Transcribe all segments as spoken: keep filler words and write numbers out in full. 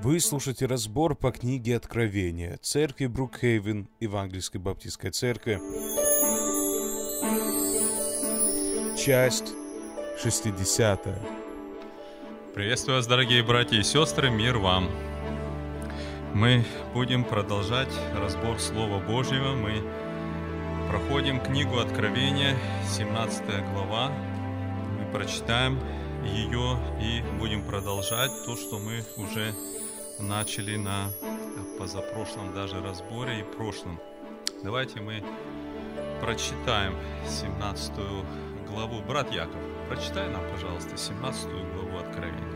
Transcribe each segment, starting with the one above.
Вы слушаете разбор по книге Откровения Церкви Брукхейвен, Евангельской Баптистской Церкви. Часть шестидесятая. Приветствую вас, дорогие братья и сестры, мир вам! Мы будем продолжать разбор Слова Божьего. Мы проходим книгу Откровения, семнадцатая глава. Мы прочитаем ее и будем продолжать то, что мы уже начали на позапрошлом даже разборе и прошлом. Давайте мы прочитаем семнадцатую главу. Брат Яков, прочитай нам, пожалуйста, семнадцатую главу Откровения.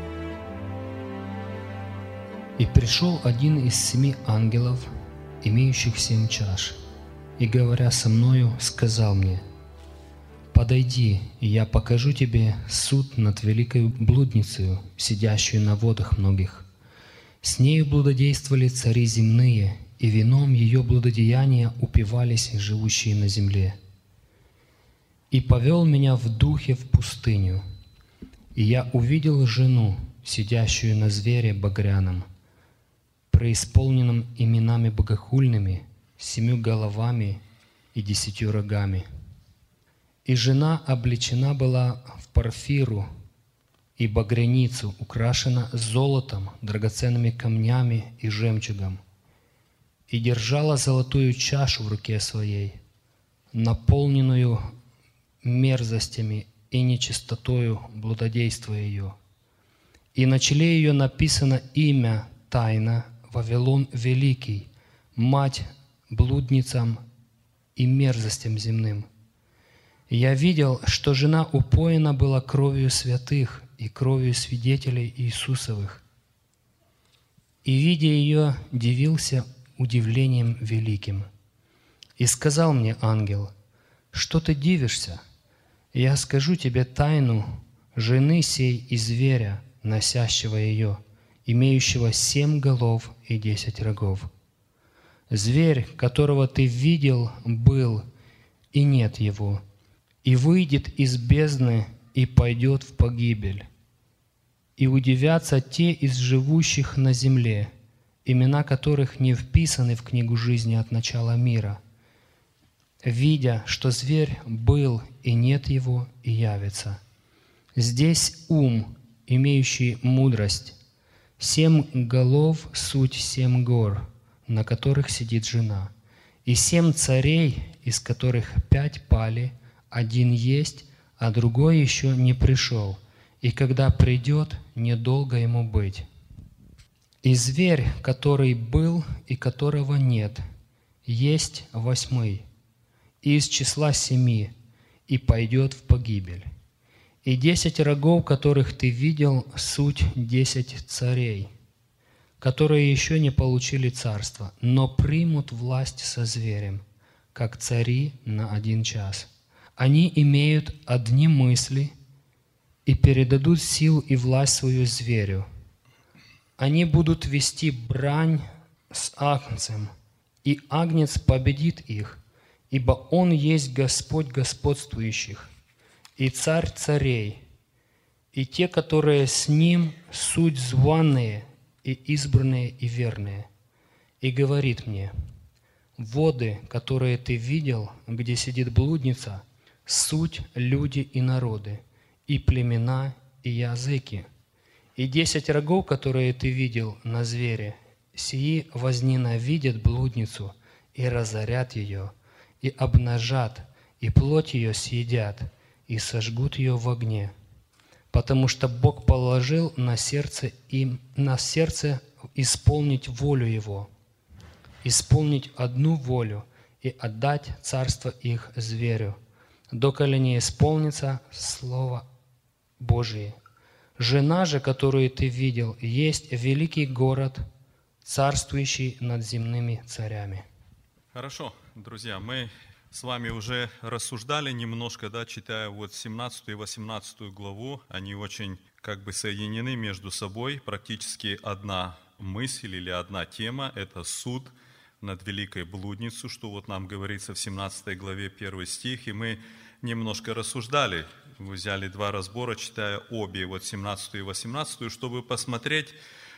«И пришел один из семи ангелов, имеющих семь чаш, и, говоря со мною, сказал мне: подойди, и я покажу тебе суд над великой блудницею, сидящую на водах многих. С нею блудодействовали цари земные, и вином ее блудодеяния упивались живущие на земле. И повел меня в духе в пустыню, и я увидел жену, сидящую на звере багряном, преисполненном именами богохульными, семью головами и десятью рогами. И жена облечена была в парфиру и багряницу, украшена золотом, драгоценными камнями и жемчугом, и держала золотую чашу в руке своей, наполненную мерзостями и нечистотою блудодейства ее. И на челе ее написано имя тайна Вавилон Великий, мать блудницам и мерзостям земным. Я видел, что жена упоена была кровью святых и кровью свидетелей Иисусовых. И, видя ее, дивился удивлением великим. И сказал мне ангел: что ты дивишься? Я скажу тебе тайну жены сей и зверя, носящего ее, имеющего семь голов и десять рогов. Зверь, которого ты видел, был, и нет его, и выйдет из бездны и пойдет в погибель. И удивятся те из живущих на земле, имена которых не вписаны в книгу жизни от начала мира, видя, что зверь был, и нет его, и явится. Здесь ум, имеющий мудрость, семь голов — суть семь гор, на которых сидит жена, и семь царей, из которых пять пали, один есть, а другой еще не пришел, и когда придет, недолго ему быть. И зверь, который был и которого нет, есть восьмый, из числа семи, и пойдет в погибель. И десять рогов, которых ты видел, суть десять царей, которые еще не получили царство, но примут власть со зверем, как цари на один час. Они имеют одни мысли и передадут силу и власть свою зверю. Они будут вести брань с агнцем, и агнец победит их, ибо он есть Господь господствующих и Царь царей, и те, которые с ним, суть званые и избранные и верные. И говорит мне: воды, которые ты видел, где сидит блудница, суть люди и народы, и племена, и языки. И десять рогов, которые ты видел на звере, сии возненавидят блудницу и разорят ее, и обнажат, и плоть ее съедят, и сожгут ее в огне. Потому что Бог положил на сердце им, на сердце исполнить волю Его, исполнить одну волю и отдать царство их зверю, доколе не исполнится Слово Божие. Жена же, которую ты видел, есть великий город, царствующий над земными царями». Хорошо, друзья, мы с вами уже рассуждали немножко, да, читая вот семнадцатую и восемнадцатую главу. Они очень как бы соединены между собой. Практически одна мысль или одна тема – это суд над великой блудницей, что вот нам говорится в семнадцатой главе, первый стих. И мы немножко рассуждали, мы взяли два разбора, читая обе, вот семнадцатую и восемнадцатую, чтобы посмотреть,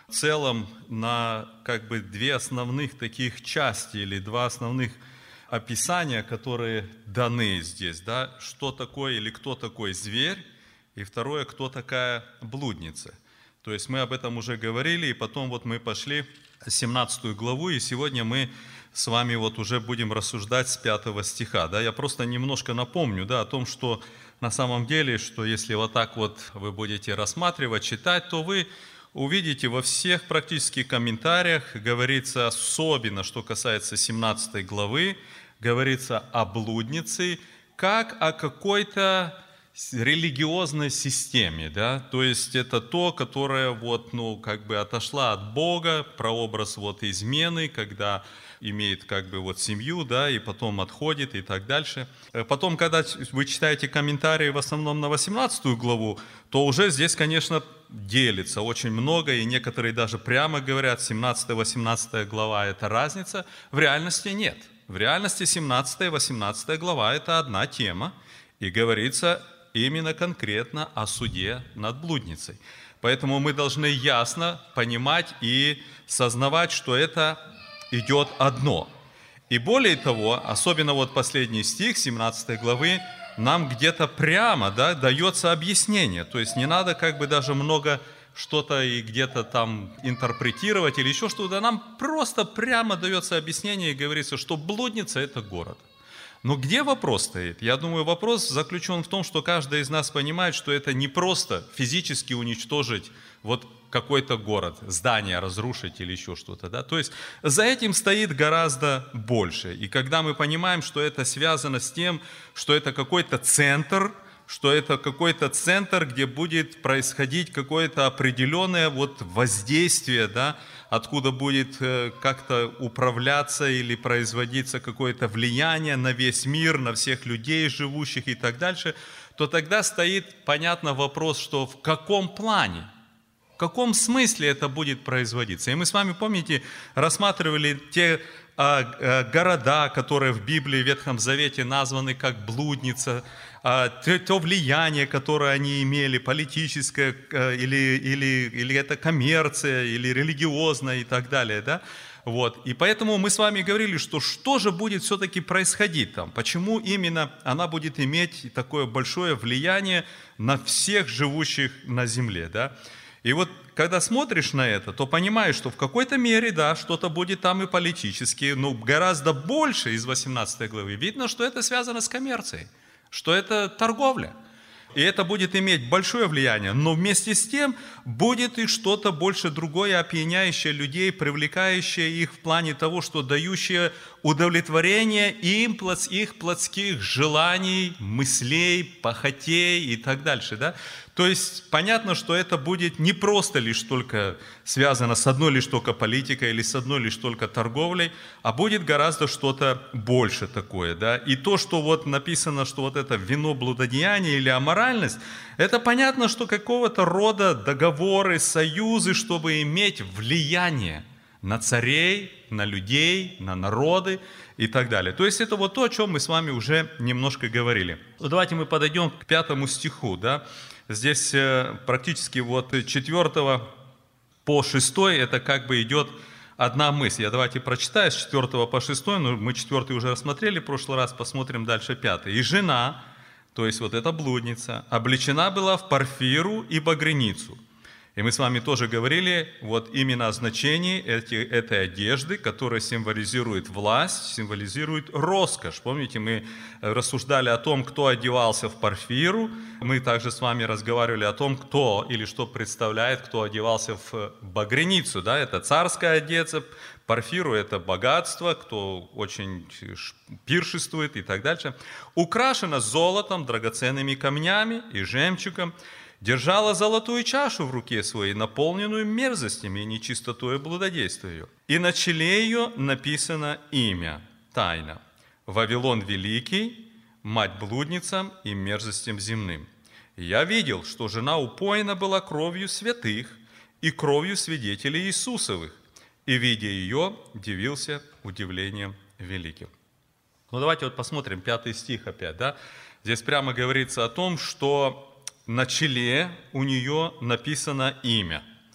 в целом на как бы две основных таких части или два основных описания, которые даны здесь, да, что такое или кто такой зверь, и второе, кто такая блудница. То есть мы об этом уже говорили, и потом вот мы пошли в семнадцатую главу, и сегодня мы с вами вот уже будем рассуждать с пятого стиха. Да? Я просто немножко напомню, да, о том, что на самом деле, что если вот так вот вы будете рассматривать, читать, то вы увидите во всех практически комментариях, говорится особенно, что касается семнадцатой главы, говорится о блуднице, как о какой-то религиозной системе, да, то есть это то, которое вот, ну, как бы отошла от Бога, прообраз вот измены, когда имеет как бы вот семью, да, и потом отходит и так дальше. Потом, когда вы читаете комментарии в основном на восемнадцатую главу, то уже здесь, конечно, делится очень много, и некоторые даже прямо говорят, семнадцатая-восемнадцатая глава – это разница. В реальности нет. В реальности семнадцатая-восемнадцатая глава – это одна тема, и говорится именно конкретно о суде над блудницей. Поэтому мы должны ясно понимать и сознавать, что это идет одно. И более того, особенно вот последний стих семнадцатой главы, нам где-то прямо, да, дается объяснение. То есть не надо как бы даже много что-то и где-то там интерпретировать или еще что-то. Нам просто прямо дается объяснение и говорится, что блудница – это город. Но где вопрос стоит? Я думаю, вопрос заключен в том, что каждый из нас понимает, что это не просто физически уничтожить вот какой-то город, здание разрушить или еще что-то. Да? То есть за этим стоит гораздо больше. И когда мы понимаем, что это связано с тем, что это какой-то центр, что это какой-то центр, где будет происходить какое-то определенное вот воздействие, да, откуда будет как-то управляться или производиться какое-то влияние на весь мир, на всех людей, живущих и так дальше, то тогда стоит, понятно, вопрос, что в каком плане, в каком смысле это будет производиться. И мы с вами, помните, рассматривали те а, а, города, которые в Библии, в Ветхом Завете названы как блудница, а, то, то влияние, которое они имели, политическое, а, или, или, или это коммерция, или религиозная и так далее, да? Вот. И поэтому мы с вами говорили, что что же будет все-таки происходить там, почему именно она будет иметь такое большое влияние на всех живущих на земле, да? И вот когда смотришь на это, то понимаешь, что в какой-то мере, да, что-то будет там и политически, но гораздо больше из восемнадцатой главы. Видно, что это связано с коммерцией, что это торговля. И это будет иметь большое влияние, но вместе с тем будет и что-то больше другое, опьяняющее людей, привлекающее их в плане того, что дающее удовлетворение им их плотских желаний, мыслей, похотей и так дальше, да? То есть понятно, что это будет не просто лишь только связано с одной лишь только политикой или с одной лишь только торговлей, а будет гораздо что-то больше такое, да. И то, что вот написано, что вот это вино блудодеяния или аморальность, это понятно, что какого-то рода договоры, союзы, чтобы иметь влияние на царей, на людей, на народы и так далее. То есть это вот то, о чем мы с вами уже немножко говорили. Давайте мы подойдем к пятому стиху, да. Здесь практически вот четвертого по шестой это как бы идет одна мысль. Я давайте прочитаю с четвертого по шестой, но мы четвертый уже рассмотрели в прошлый раз, посмотрим дальше пятый. «И жена, то есть вот эта блудница, облечена была в парфиру и багряницу». И мы с вами тоже говорили вот именно о значении эти, этой одежды, которая символизирует власть, символизирует роскошь. Помните, мы рассуждали о том, кто одевался в парфиру. Мы также с вами разговаривали о том, кто или что представляет, кто одевался в багряницу. Да? Это царская одежда, парфиру – это богатство, кто очень пиршествует и так дальше. Украшена золотом, драгоценными камнями и жемчугом. Держала золотую чашу в руке своей, наполненную мерзостями и нечистотой блудодействия ее. И на челе ее написано имя, тайна. Вавилон Великий, мать блудницам и мерзостям земным. И я видел, что жена упоена была кровью святых и кровью свидетелей Иисусовых. И, видя ее, дивился удивлением великим. Ну, давайте вот посмотрим пятый стих опять, да. Здесь прямо говорится о том, что на челе у нее написано имя.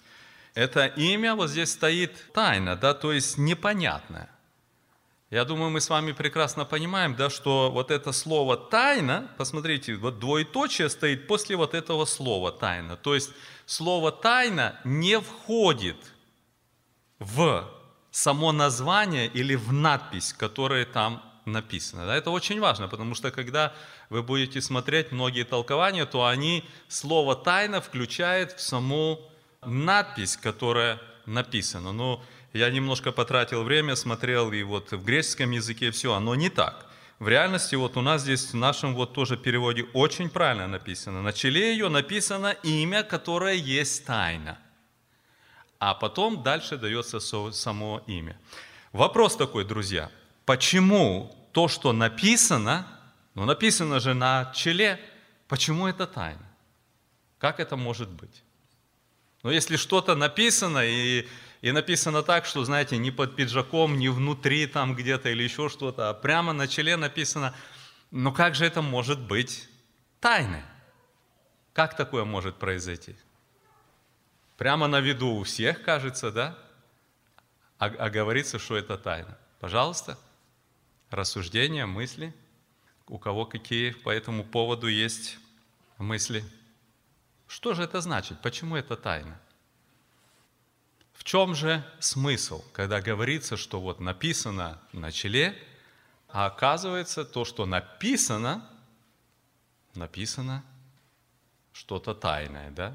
Это имя вот здесь стоит тайна, да, то есть непонятное. Я думаю, мы с вами прекрасно понимаем, да, что вот это слово «тайна», посмотрите, вот двоеточие стоит после вот этого слова «тайна». То есть слово «тайна» не входит в само название или в надпись, которая там написана. Да, это очень важно, потому что когда вы будете смотреть многие толкования, то они слово «тайна» включают в саму надпись, которая написана. Но я немножко потратил время, смотрел, и вот в греческом языке все, оно не так. В реальности вот у нас здесь в нашем вот тоже переводе очень правильно написано. На челе ее написано имя, которое есть тайна. А потом дальше дается само имя. Вопрос такой, друзья. Почему то, что написано, ну написано же на челе, почему это тайна? Как это может быть? Но если что-то написано, и, и написано так, что, знаете, не под пиджаком, не внутри там где-то или еще что-то, а прямо на челе написано, ну как же это может быть тайной? Как такое может произойти? Прямо на виду у всех, кажется, да? А, а говорится, что это тайна. Пожалуйста, рассуждения, мысли. У кого какие по этому поводу есть мысли? Что же это значит? Почему это тайна? В чем же смысл, когда говорится, что вот написано на челе, а оказывается то, что написано, написано что-то тайное, да?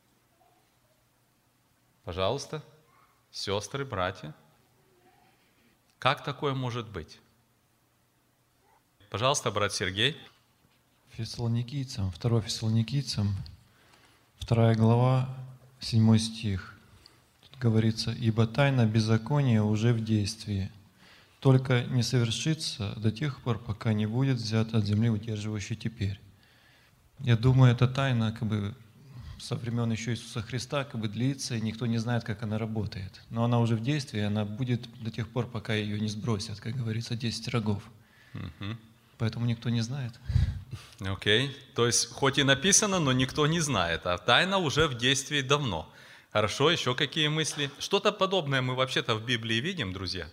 Пожалуйста, сестры, братья, как такое может быть? Пожалуйста, брат Сергей. Фессалоникийцам, второе Фессалоникийцам, вторая глава, седьмой стих. Тут говорится: «Ибо тайна беззакония уже в действии, только не совершится до тех пор, пока не будет взят от земли удерживающий теперь». Я думаю, эта тайна как бы со времен еще Иисуса Христа как бы длится, и никто не знает, как она работает. Но она уже в действии, она будет до тех пор, пока ее не сбросят, как говорится, десять рогов. Угу. Поэтому никто не знает. Окей. Okay. То есть, хоть и написано, но никто не знает, а тайна уже в действии давно. Хорошо, еще какие мысли? Что-то подобное мы вообще-то в Библии видим, друзья?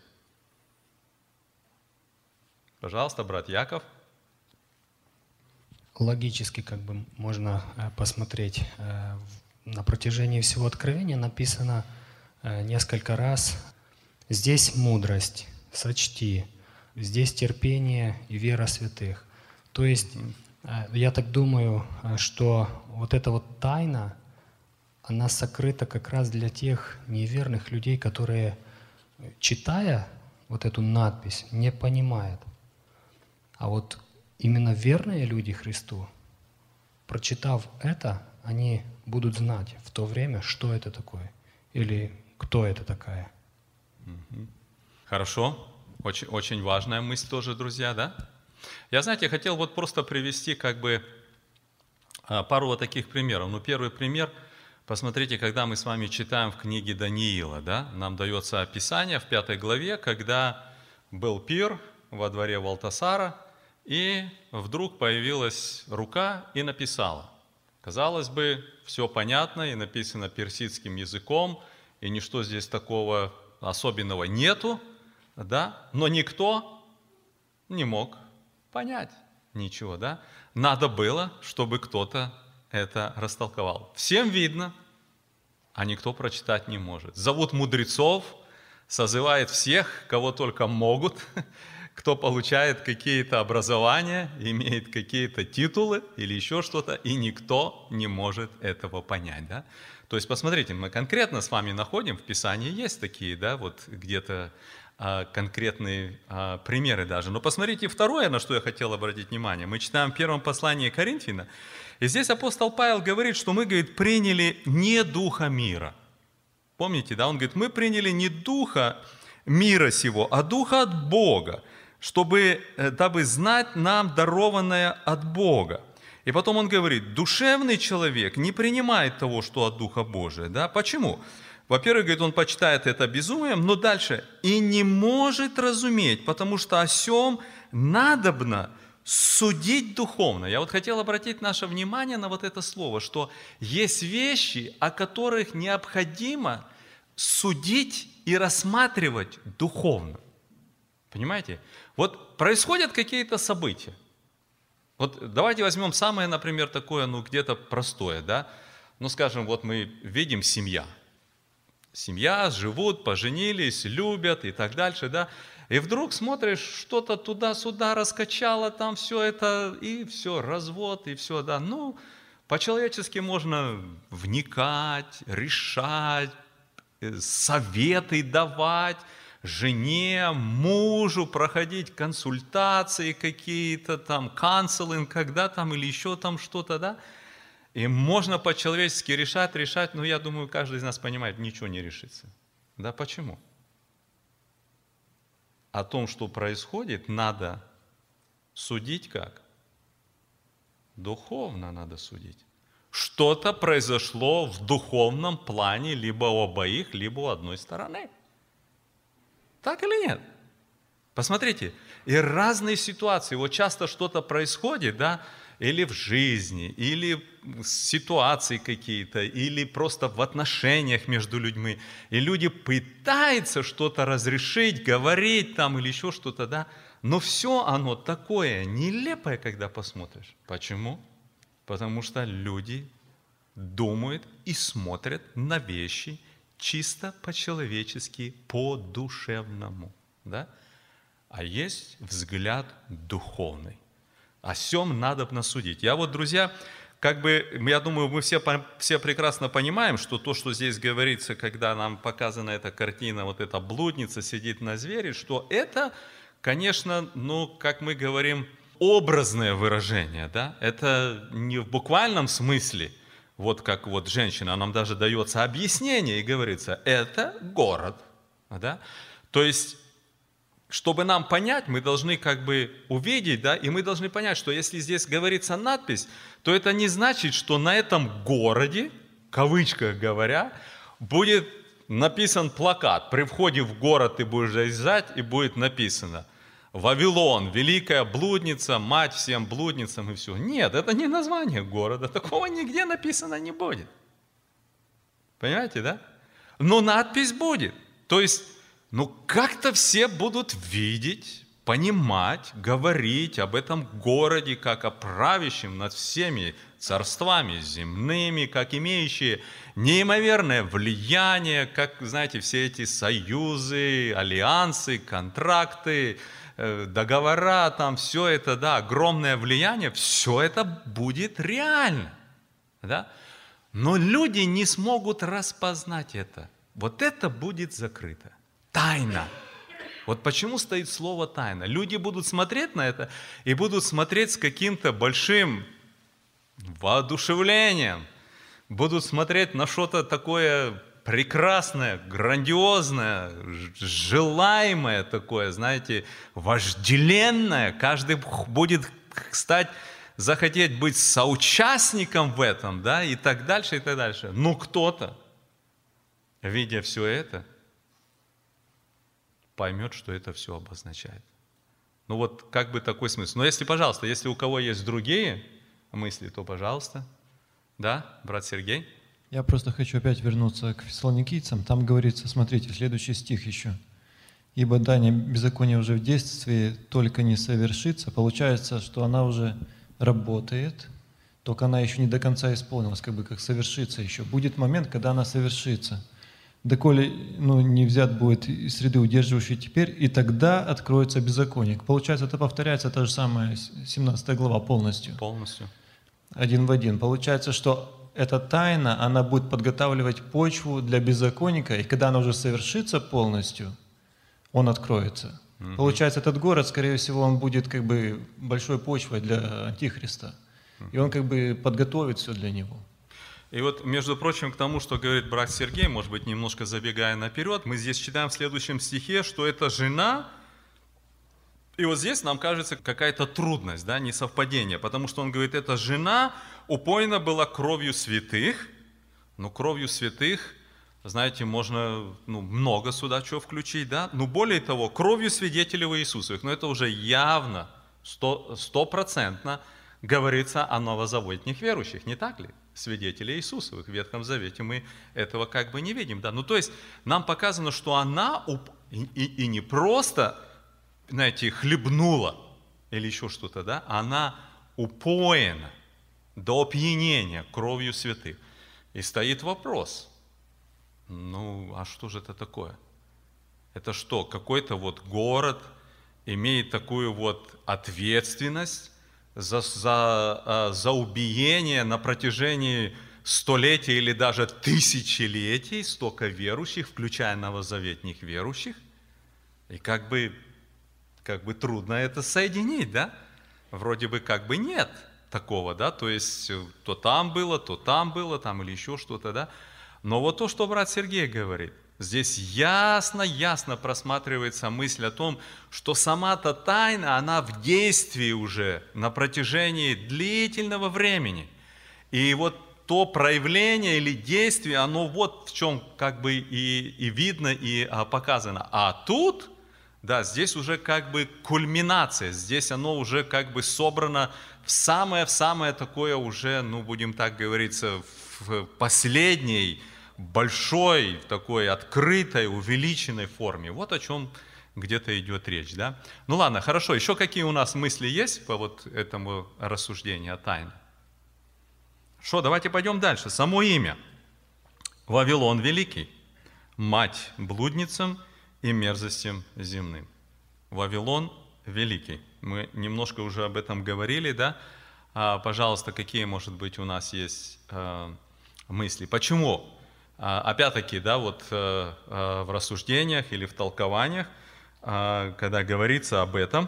Пожалуйста, брат Яков. Логически как бы можно посмотреть. На протяжении всего Откровения написано несколько раз: здесь мудрость, сочти, здесь терпение и вера святых. То есть я так думаю, что вот эта вот тайна, она сокрыта как раз для тех неверных людей, которые, читая вот эту надпись, не понимают. А вот именно верные люди Христу, прочитав это, они будут знать в то время, что это такое или кто это такая. Хорошо. Очень, очень важная мысль тоже, друзья, да? Я, знаете, хотел вот просто привести как бы пару вот таких примеров. Ну, первый пример, посмотрите, когда мы с вами читаем в книге Даниила, да, нам дается описание в пятой главе, когда был пир во дворе Валтасара, и вдруг появилась рука и написала. Казалось бы, все понятно и написано персидским языком, и ничто здесь такого особенного нету, да? Но никто не мог понять ничего, да? Надо было, чтобы кто-то это растолковал. Всем видно, а никто прочитать не может. Зовут мудрецов, созывает всех, кого только могут, кто получает какие-то образования, имеет какие-то титулы или еще что-то, и никто не может этого понять, да? То есть, посмотрите, мы конкретно с вами находим, в Писании есть такие, да, вот где-то а, конкретные а, примеры даже. Но посмотрите, второе, на что я хотел обратить внимание. Мы читаем в первом послании Коринфянам, и здесь апостол Павел говорит, что мы, говорит, приняли не духа мира. Помните, да, он говорит, мы приняли не духа мира сего, а духа от Бога, чтобы, дабы знать нам дарованное от Бога. И потом он говорит, душевный человек не принимает того, что от Духа Божия. Да? Почему? Во-первых, говорит, он почитает это безумием, но дальше, и не может разуметь, потому что о сем надобно судить духовно. Я вот хотел обратить наше внимание на вот это слово, что есть вещи, о которых необходимо судить и рассматривать духовно. Понимаете? Вот происходят какие-то события. Вот давайте возьмем самое, например, такое, ну, где-то простое, да? Ну, скажем, вот мы видим семья. Семья, живут, поженились, любят и так дальше, да? И вдруг смотришь, что-то туда-сюда раскачало, там все это, и все, развод, и все, да. Ну, по-человечески можно вникать, решать, советы давать жене, мужу, проходить консультации какие-то, там, канцелинг, когда там, или еще там что-то, да. И можно по-человечески решать, решать, но я думаю, каждый из нас понимает, ничего не решится. Да почему? О том, что происходит, надо судить как? Духовно надо судить. Что-то произошло в духовном плане либо у обоих, либо у одной стороны. Так или нет? Посмотрите, и разные ситуации, вот часто что-то происходит, да, или в жизни, или ситуации какие-то, или просто в отношениях между людьми. И люди пытаются что-то разрешить, говорить там или еще что-то, да. Но все оно такое нелепое, когда посмотришь. Почему? Потому что люди думают и смотрят на вещи чисто по-человечески, по-душевному, да. А есть взгляд духовный. О сем надо судить. Я вот, друзья, как бы, я думаю, мы все, все прекрасно понимаем, что то, что здесь говорится, когда нам показана эта картина, вот эта блудница сидит на звере, что это, конечно, ну, как мы говорим, образное выражение, да? Это не в буквальном смысле, вот как вот женщина, нам даже дается объяснение и говорится, это город, да? То есть, чтобы нам понять, мы должны как бы увидеть, да, и мы должны понять, что если здесь говорится надпись, то это не значит, что на этом городе, в кавычках говоря, будет написан плакат. При входе в город ты будешь заезжать, и будет написано «Вавилон, великая блудница, мать всем блудницам» и все. Нет, это не название города, такого нигде написано не будет. Понимаете, да? Но надпись будет. То есть, ну, как-то все будут видеть, понимать, говорить об этом городе, как о правящем над всеми царствами земными, как имеющие неимоверное влияние, как, знаете, все эти союзы, альянсы, контракты, договора, там все это, да, огромное влияние, все это будет реально, да? Но люди не смогут распознать это. Вот это будет закрыто. Тайна. Вот почему стоит слово тайна. Люди будут смотреть на это и будут смотреть с каким-то большим воодушевлением, будут смотреть на что-то такое прекрасное, грандиозное, желаемое такое, знаете, вожделенное. Каждый будет стать, захотеть быть соучастником в этом, да, и так дальше, и так дальше. Но кто-то, видя все это, поймет, что это все обозначает. Ну вот как бы такой смысл. Но если, пожалуйста, если у кого есть другие мысли, то пожалуйста. Да, брат Сергей? Я просто хочу опять вернуться к фессалоникийцам. Там говорится, смотрите, следующий стих еще. «Ибо дань беззакония уже в действии, только не совершится». Получается, что она уже работает, только она еще не до конца исполнилась, как бы как совершится еще. Будет момент, когда она совершится. Доколе ну, не взят будет из среды, удерживающей теперь, и тогда откроется беззаконие. Получается, это повторяется та же самая семнадцатая глава полностью. Полностью. Один в один. Получается, что эта тайна, она будет подготавливать почву для беззаконника, и когда она уже совершится полностью, он откроется. Угу. Получается, этот город, скорее всего, он будет как бы большой почвой для Антихриста. Угу. И он как бы подготовит все для него. И вот, между прочим, к тому, что говорит брат Сергей, может быть, немножко забегая наперед, мы здесь читаем в следующем стихе, что это жена, и вот здесь нам кажется какая-то трудность, да, несовпадение, потому что он говорит, эта жена упоена была кровью святых, но кровью святых, знаете, можно ну, много сюда чего включить, да, но более того, кровью свидетелей Иисусовых, но это уже явно, стопроцентно говорится о новозаветных верующих, не так ли? Свидетелей Иисусовых. В Ветхом Завете мы этого как бы не видим. Да? Ну, то есть нам показано, что она и, и, и не просто, знаете, хлебнула или еще что-то, да? Она упоена до опьянения кровью святых. И стоит вопрос, ну, а что же это такое? Это что, какой-то вот город имеет такую вот ответственность за, за, за убиение на протяжении столетий или даже тысячелетий столько верующих, включая новозаветных верующих? И как бы, как бы трудно это соединить, да? Вроде бы как бы нет такого, да? То есть то там было, то там было, там или еще что-то, да? Но вот то, что брат Сергей говорит, здесь ясно-ясно просматривается мысль о том, что сама-то тайна, она в действии уже на протяжении длительного времени. И вот то проявление или действие, оно вот в чем как бы и, и видно, и а, показано. А тут, да, здесь уже как бы кульминация, здесь оно уже как бы собрано в самое, в самое такое уже, ну, будем так говориться, в последней, большой, такой открытой, увеличенной форме. Вот о чем где-то идет речь, да? Ну ладно, хорошо. Еще какие у нас мысли есть по вот этому рассуждению о тайне? Что, давайте пойдем дальше. Само имя. Вавилон Великий, мать блудницам и мерзостям земным. Вавилон Великий. Мы немножко уже об этом говорили, да? А, пожалуйста, какие, может быть, у нас есть э, мысли? Почему? Опять-таки, да, вот в рассуждениях или в толкованиях, когда говорится об этом,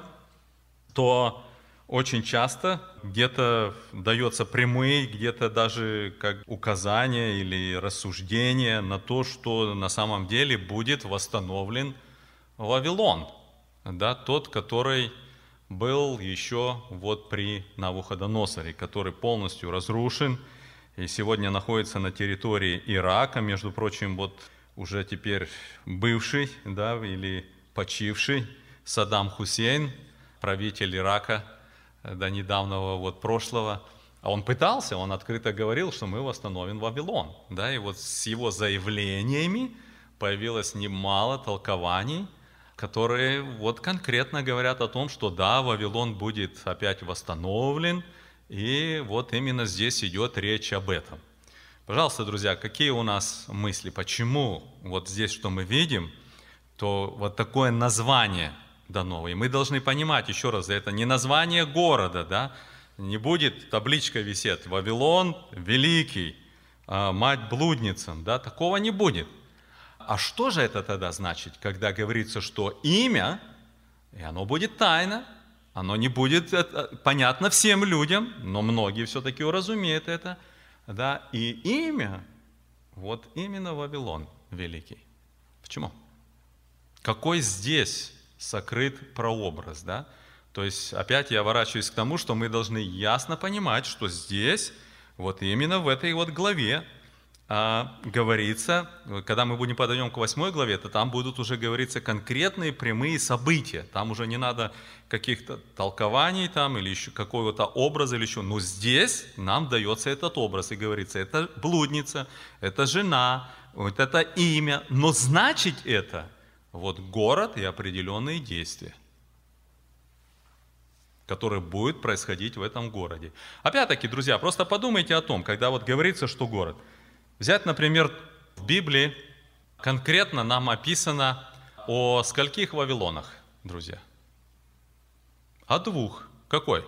то очень часто где-то дается прямые, где-то даже как указания или рассуждения на то, что на самом деле будет восстановлен Вавилон, да, тот, который был еще вот при Навуходоносоре, который полностью разрушен, и сегодня находится на территории Ирака, между прочим, вот уже теперь бывший, да, или почивший Саддам Хусейн, правитель Ирака до недавнего вот прошлого. А он пытался, он открыто говорил, что мы восстановим Вавилон. Да, и вот с его заявлениями появилось немало толкований, которые вот конкретно говорят о том, что да, Вавилон будет опять восстановлен. И вот именно здесь идет речь об этом. Пожалуйста, друзья, какие у нас мысли? Почему вот здесь, что мы видим, то вот такое название дано. И мы должны понимать, еще раз, это не название города, да? Не будет табличка висеть «Вавилон Великий, мать блудницам», да? Такого не будет. А что же это тогда значит, когда говорится, что имя, и оно будет тайно, оно не будет понятно всем людям, но многие все-таки уразумеют это, да, и имя, вот именно Вавилон Великий. Почему? Какой здесь сокрыт прообраз, да? То есть опять я ворачиваюсь к тому, что мы должны ясно понимать, что здесь, вот именно в этой вот главе, А, говорится, когда мы будем подойдем к восьмой главе, то там будут уже говориться конкретные прямые события. Там уже не надо каких-то толкований там, или еще какого-то образа, или еще. Но здесь нам дается этот образ и говорится, это блудница, это жена, вот это имя. Но значит это вот город и определенные действия, которые будут происходить в этом городе. Опять-таки, друзья, просто подумайте о том, когда вот говорится, что город. Взять, например, в Библии конкретно нам описано о скольких Вавилонах, друзья? О двух. Какой?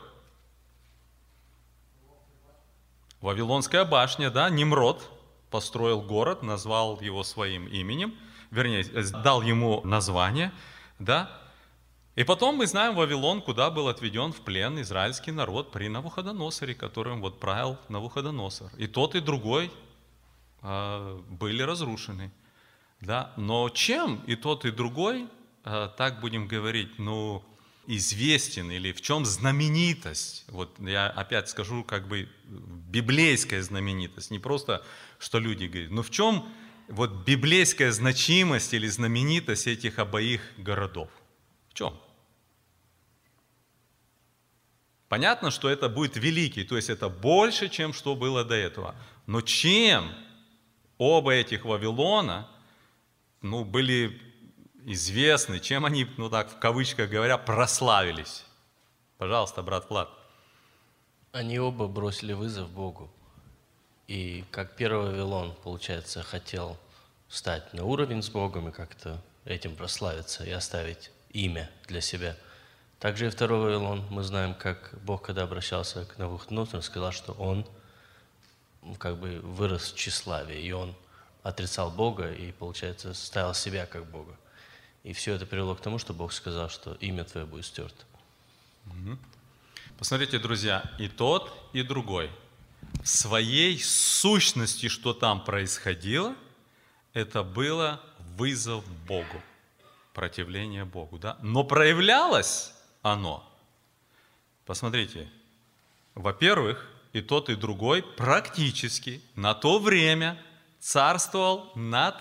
Вавилонская башня, да, Нимрод построил город, назвал его своим именем, вернее, дал ему название, да. И потом мы знаем Вавилон, куда был отведен в плен израильский народ при Навуходоносоре, которым вот правил Навуходоносор. И тот, и другой были разрушены. Да? Но чем и тот, и другой, так будем говорить, ну, известен, или в чем знаменитость? Вот я опять скажу, как бы библейская знаменитость, не просто, что люди говорят, но в чем вот библейская значимость или знаменитость этих обоих городов? В чем? Понятно, что это будет великий, то есть это больше, чем что было до этого. Но чем оба этих Вавилона, ну, были известны, чем они, ну так, в кавычках говоря, прославились? Пожалуйста, брат Влад. Они оба бросили вызов Богу. И как первый Вавилон, получается, хотел встать на уровень с Богом и как-то этим прославиться и оставить имя для себя. Также и второй Вавилон, мы знаем, как Бог, когда обращался к Навуходоносору, сказал, что он как бы вырос в тщеславии, и он отрицал Бога и, получается, ставил себя как Бога. И все это привело к тому, что Бог сказал, что имя твое будет стерто. Посмотрите, друзья, и тот, и другой. В своей сущности, что там происходило, это было вызов Богу, противление Богу, да? Но проявлялось оно. Посмотрите, во-первых, и тот, и другой практически на то время царствовал над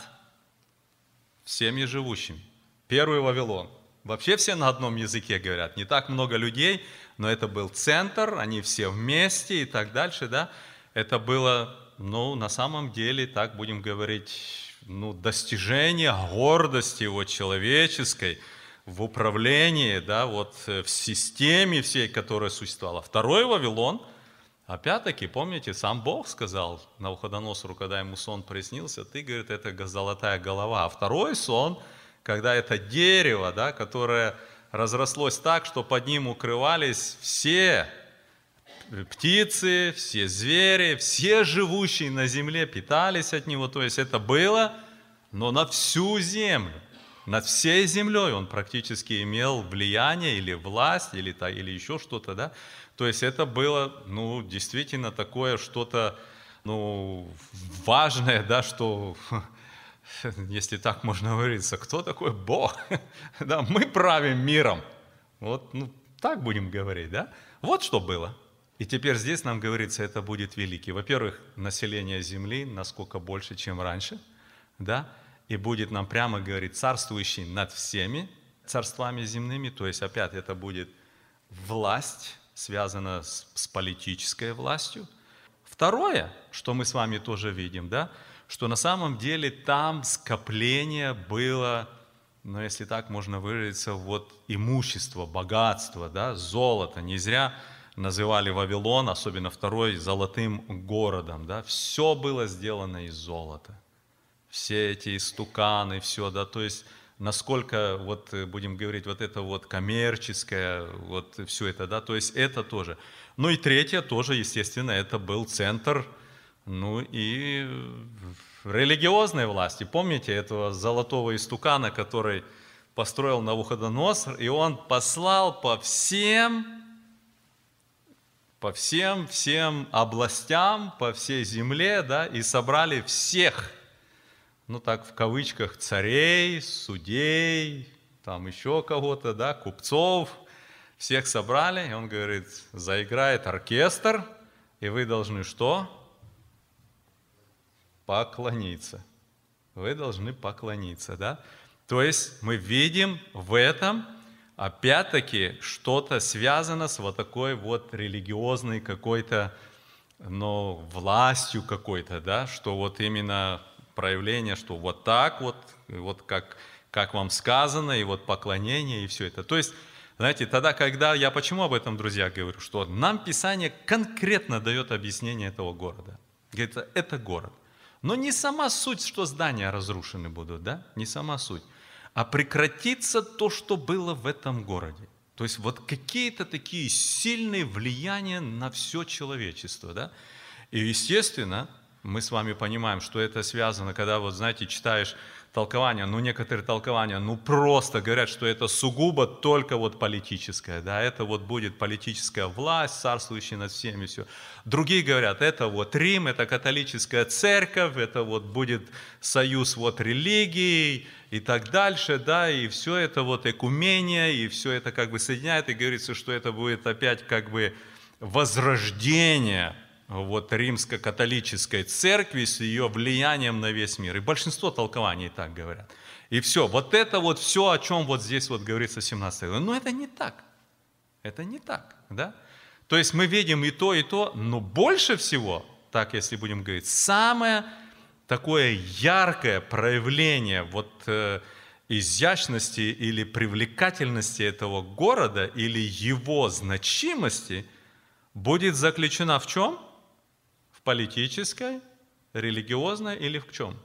всеми живущими. Первый Вавилон. Вообще все на одном языке говорят, не так много людей, но это был центр, они все вместе и так дальше, да. Это было, ну, на самом деле, так будем говорить, ну, достижение гордости вот человеческой в управлении, да, вот в системе всей, которая существовала. Второй Вавилон, опять-таки, помните, сам Бог сказал Навуходоносору, когда ему сон приснился, ты, говорит, это золотая голова. А второй сон, когда это дерево, да, которое разрослось так, что под ним укрывались все птицы, все звери, все живущие на земле питались от него. То есть это было, но на всю землю, над всей землей он практически имел влияние или власть, или, или еще что-то, да. То есть это было, ну, действительно такое что-то, ну, важное, да, что, если так можно выразиться, кто такой Бог? Да, мы правим миром. Вот, ну, так будем говорить, да? Вот что было. И теперь здесь нам говорится, это будет великий. Во-первых, население земли насколько больше, чем раньше, да? И будет нам прямо говорить, царствующий над всеми царствами земными, то есть опять это будет власть, связана с, с политической властью. Второе, что мы с вами тоже видим, да, что на самом деле там скопление было, ну, если так можно выразиться, вот имущество, богатство, да, золото. Не зря называли Вавилон, особенно второй, золотым городом, да. Все было сделано из золота. Все эти истуканы, все, да, то есть насколько, вот будем говорить, вот это вот коммерческое, вот все это, да, то есть это тоже. Ну и третье тоже, естественно, это был центр, ну и религиозной власти. Помните этого золотого истукана, который построил Навуходоносор, и он послал по всем, по всем, всем областям, по всей земле, да, и собрали всех, ну так в кавычках, царей, судей, там еще кого-то, да, купцов, всех собрали, и он говорит, заиграет оркестр, и вы должны что? Поклониться. Вы должны поклониться, да? То есть мы видим в этом, опять-таки, что-то связано с вот такой вот религиозной какой-то, ну, властью какой-то, да, что вот именно проявление, что вот так вот, вот как, как вам сказано, и вот поклонение, и все это. То есть, знаете, тогда, когда, я почему об этом, друзья, говорю, что нам Писание конкретно дает объяснение этого города. Говорит, это город. Но не сама суть, что здания разрушены будут, да, не сама суть, а прекратится то, что было в этом городе. То есть вот какие-то такие сильные влияния на все человечество, да. И, естественно, мы с вами понимаем, что это связано, когда, вот, знаете, читаешь толкования, ну, некоторые толкования, ну, просто говорят, что это сугубо только вот политическое, да, это вот будет политическая власть, царствующая над всеми, все. Другие говорят, это вот Рим, это католическая церковь, это вот будет союз вот религий и так дальше, да, и все это вот экумения, и все это как бы соединяет, и говорится, что это будет опять как бы возрождение вот римско-католической церкви с ее влиянием на весь мир. И большинство толкований так говорят. И все, вот это вот все, о чем вот здесь вот говорится в семнадцатой главе. Но это не так. Это не так, да? То есть мы видим и то, и то, но больше всего, так если будем говорить, самое такое яркое проявление вот э, изящности или привлекательности этого города или его значимости будет заключена в чем? В политической, религиозной или в чем?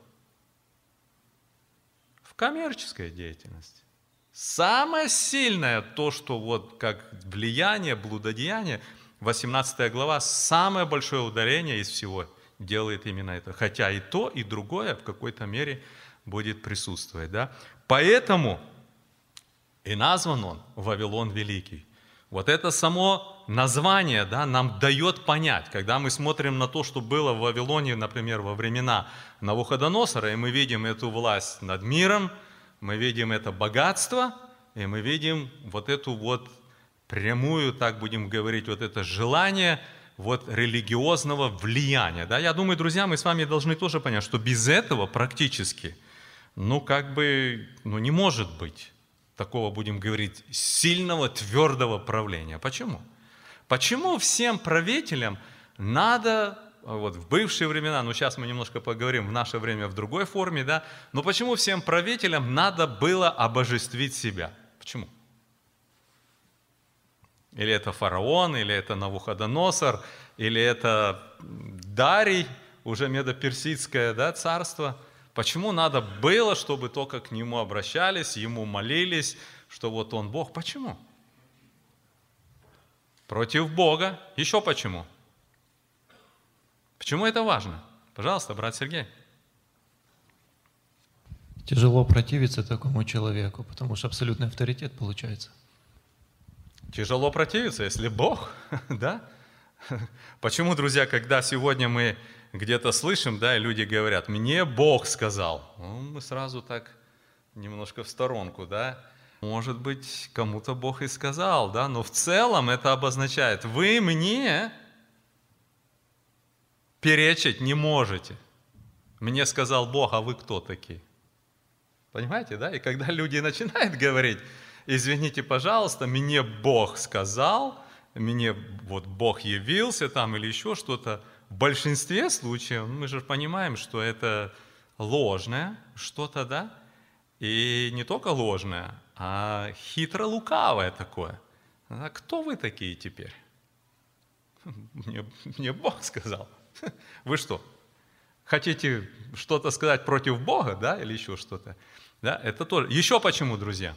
В коммерческой деятельности. Самое сильное то, что вот как влияние, блудодеяние, восемнадцатая глава, самое большое ударение из всего делает именно это. Хотя и то, и другое в какой-то мере будет присутствовать. Да? Поэтому и назван он Вавилон Великий. Вот это само название, да, нам дает понять, когда мы смотрим на то, что было в Вавилоне, например, во времена Навуходоносора, и мы видим эту власть над миром, мы видим это богатство, и мы видим вот эту вот прямую, так будем говорить, вот это желание вот религиозного влияния. Да? Я думаю, друзья, мы с вами должны тоже понять, что без этого практически, ну, как бы, ну, не может быть такого, будем говорить, сильного, твердого правления. Почему? Почему всем правителям надо, вот в бывшие времена, ну сейчас мы немножко поговорим, в наше время в другой форме, да, но почему всем правителям надо было обожествить себя? Почему? Или это фараон, или это Навуходоносор, или это Дарий, уже медоперсидское, да, царство. Почему надо было, чтобы только к нему обращались, ему молились, что вот он Бог? Почему? Против Бога. Еще почему? Почему это важно? Пожалуйста, брат Сергей. Тяжело противиться такому человеку, потому что абсолютный авторитет получается. Тяжело противиться, если Бог, да? Почему, друзья, когда сегодня мы где-то слышим, да, и люди говорят, мне Бог сказал, ну, мы сразу так немножко в сторонку, да, может быть, кому-то Бог и сказал, да, но в целом это обозначает, вы мне перечить не можете. Мне сказал Бог, а вы кто такие? Понимаете, да? И когда люди начинают говорить, извините, пожалуйста, мне Бог сказал, мне вот Бог явился там или еще что-то, в большинстве случаев мы же понимаем, что это ложное что-то, да? И не только ложное, а хитро-лукавое такое. А кто вы такие теперь? Мне, мне Бог сказал. Вы что, хотите что-то сказать против Бога, да, или еще что-то? Да, это тоже. Еще почему, друзья?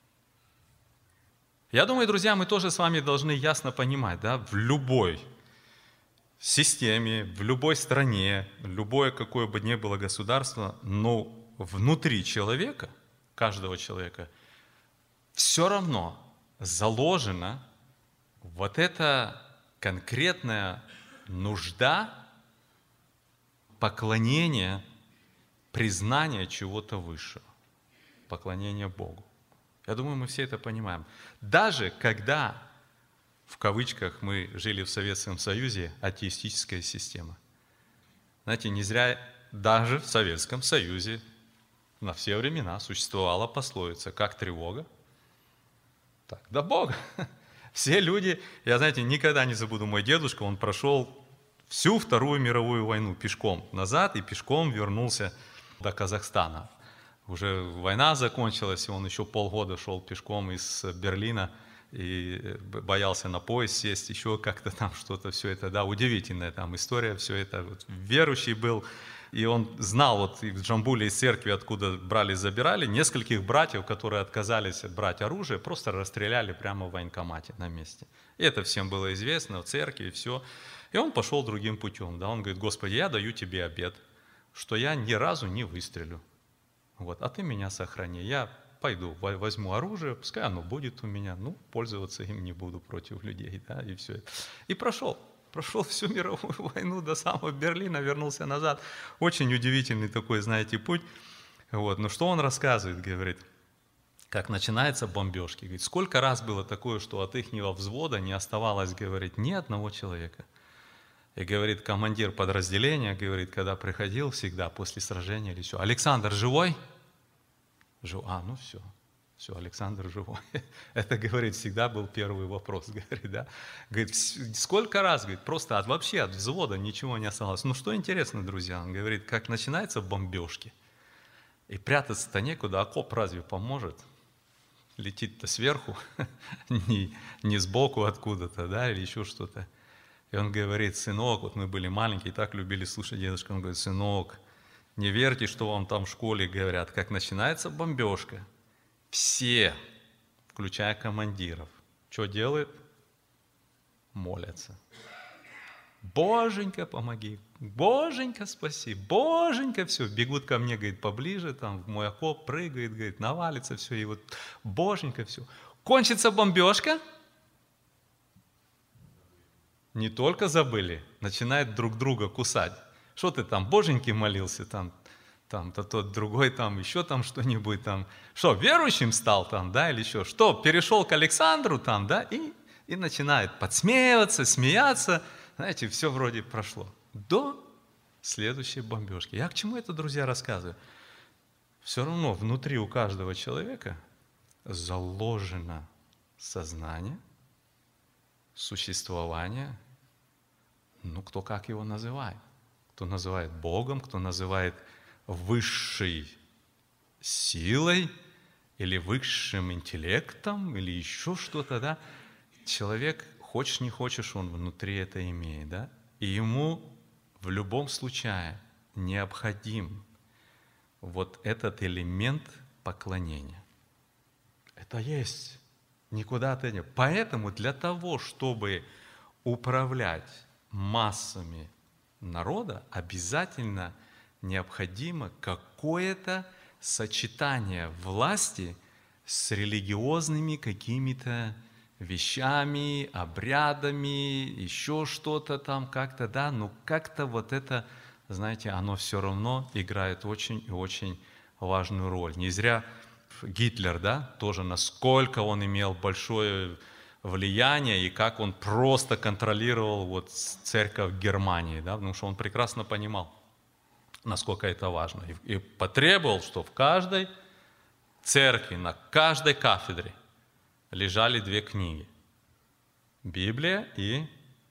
Я думаю, друзья, мы тоже с вами должны ясно понимать, да, в любой системе, в любой стране, любое какое бы ни было государство, но внутри человека, каждого человека, все равно заложена вот эта конкретная нужда поклонения, признания чего-то высшего, поклонения Богу. Я думаю, мы все это понимаем. Даже когда, в кавычках, мы жили в Советском Союзе, атеистическая система. Знаете, не зря даже в Советском Союзе на все времена существовала пословица «как тревога, так до Бога». Все люди, я, знаете, никогда не забуду, мой дедушка, он прошел всю Вторую мировую войну пешком назад и пешком вернулся до Казахстана. Уже война закончилась, и он еще полгода шел пешком из Берлина и боялся на поезд сесть, еще как-то там что-то, все это, да, удивительная там история, все это. Вот, верующий был, и он знал, вот в Джамбуле из церкви, откуда брали, забирали, нескольких братьев, которые отказались брать оружие, просто расстреляли прямо в военкомате на месте. И это всем было известно, в церкви, и все. И он пошел другим путем, да, он говорит, Господи, я даю тебе обет, что я ни разу не выстрелю. Вот, а ты меня сохрани, я пойду, возьму оружие, пускай оно будет у меня, ну, пользоваться им не буду против людей, да, и все это. И прошел, прошел всю мировую войну до самого Берлина, вернулся назад. Очень удивительный такой, знаете, путь. Вот, но что он рассказывает, говорит, как начинаются бомбежки. Говорит, сколько раз было такое, что от ихнего взвода не оставалось, говорит, ни одного человека. И говорит, командир подразделения, говорит, когда приходил всегда после сражения или что, Александр живой? Жив. А, ну все. Все, Александр живой. Это, говорит, всегда был первый вопрос. Говорит, да? Говорит, сколько раз, говорит, просто от, вообще от взвода ничего не осталось. Ну что интересно, друзья, он говорит, как начинаются бомбежки, и прятаться-то некуда, окоп разве поможет? Летит-то сверху, не, не сбоку откуда-то, да, или еще что-то. И он говорит, сынок, вот мы были маленькие, так любили слушать дедушку, он говорит, сынок, не верьте, что вам там в школе говорят, как начинается бомбежка, все, включая командиров, что делают? Молятся. Боженька, помоги, Боженька, спаси, Боженька, все, бегут ко мне, говорит, поближе, там, в мой окоп, прыгает, говорит, навалится, все, и вот, Боженька, все. Кончится бомбежка, не только забыли, начинают друг друга кусать. Что ты там, Боженьке молился, там, там, то тот другой, там, еще там что-нибудь, там, что, верующим стал, там, да, или еще, что, перешел к Александру, там, да, и, и начинает подсмеиваться, смеяться, знаете, все вроде прошло. До следующей бомбежки. Я к чему это, друзья, рассказываю? Все равно внутри у каждого человека заложено сознание, существование, ну, кто как его называет. Кто называет Богом, кто называет высшей силой, или высшим интеллектом, или еще что-то, да. Человек, хочешь не хочешь, он внутри это имеет, да. И ему в любом случае необходим вот этот элемент поклонения. Это есть. Никуда это не. Поэтому для того, чтобы управлять массами народа, обязательно необходимо какое-то сочетание власти с религиозными какими-то вещами, обрядами, еще что-то там как-то, да, но как-то вот это, знаете, оно все равно играет очень и очень важную роль. Не зря Гитлер, да, тоже насколько он имел большое влияние и как он просто контролировал вот церковь Германии, да, потому что он прекрасно понимал, насколько это важно. И, и потребовал, что в каждой церкви, на каждой кафедре лежали две книги. Библия и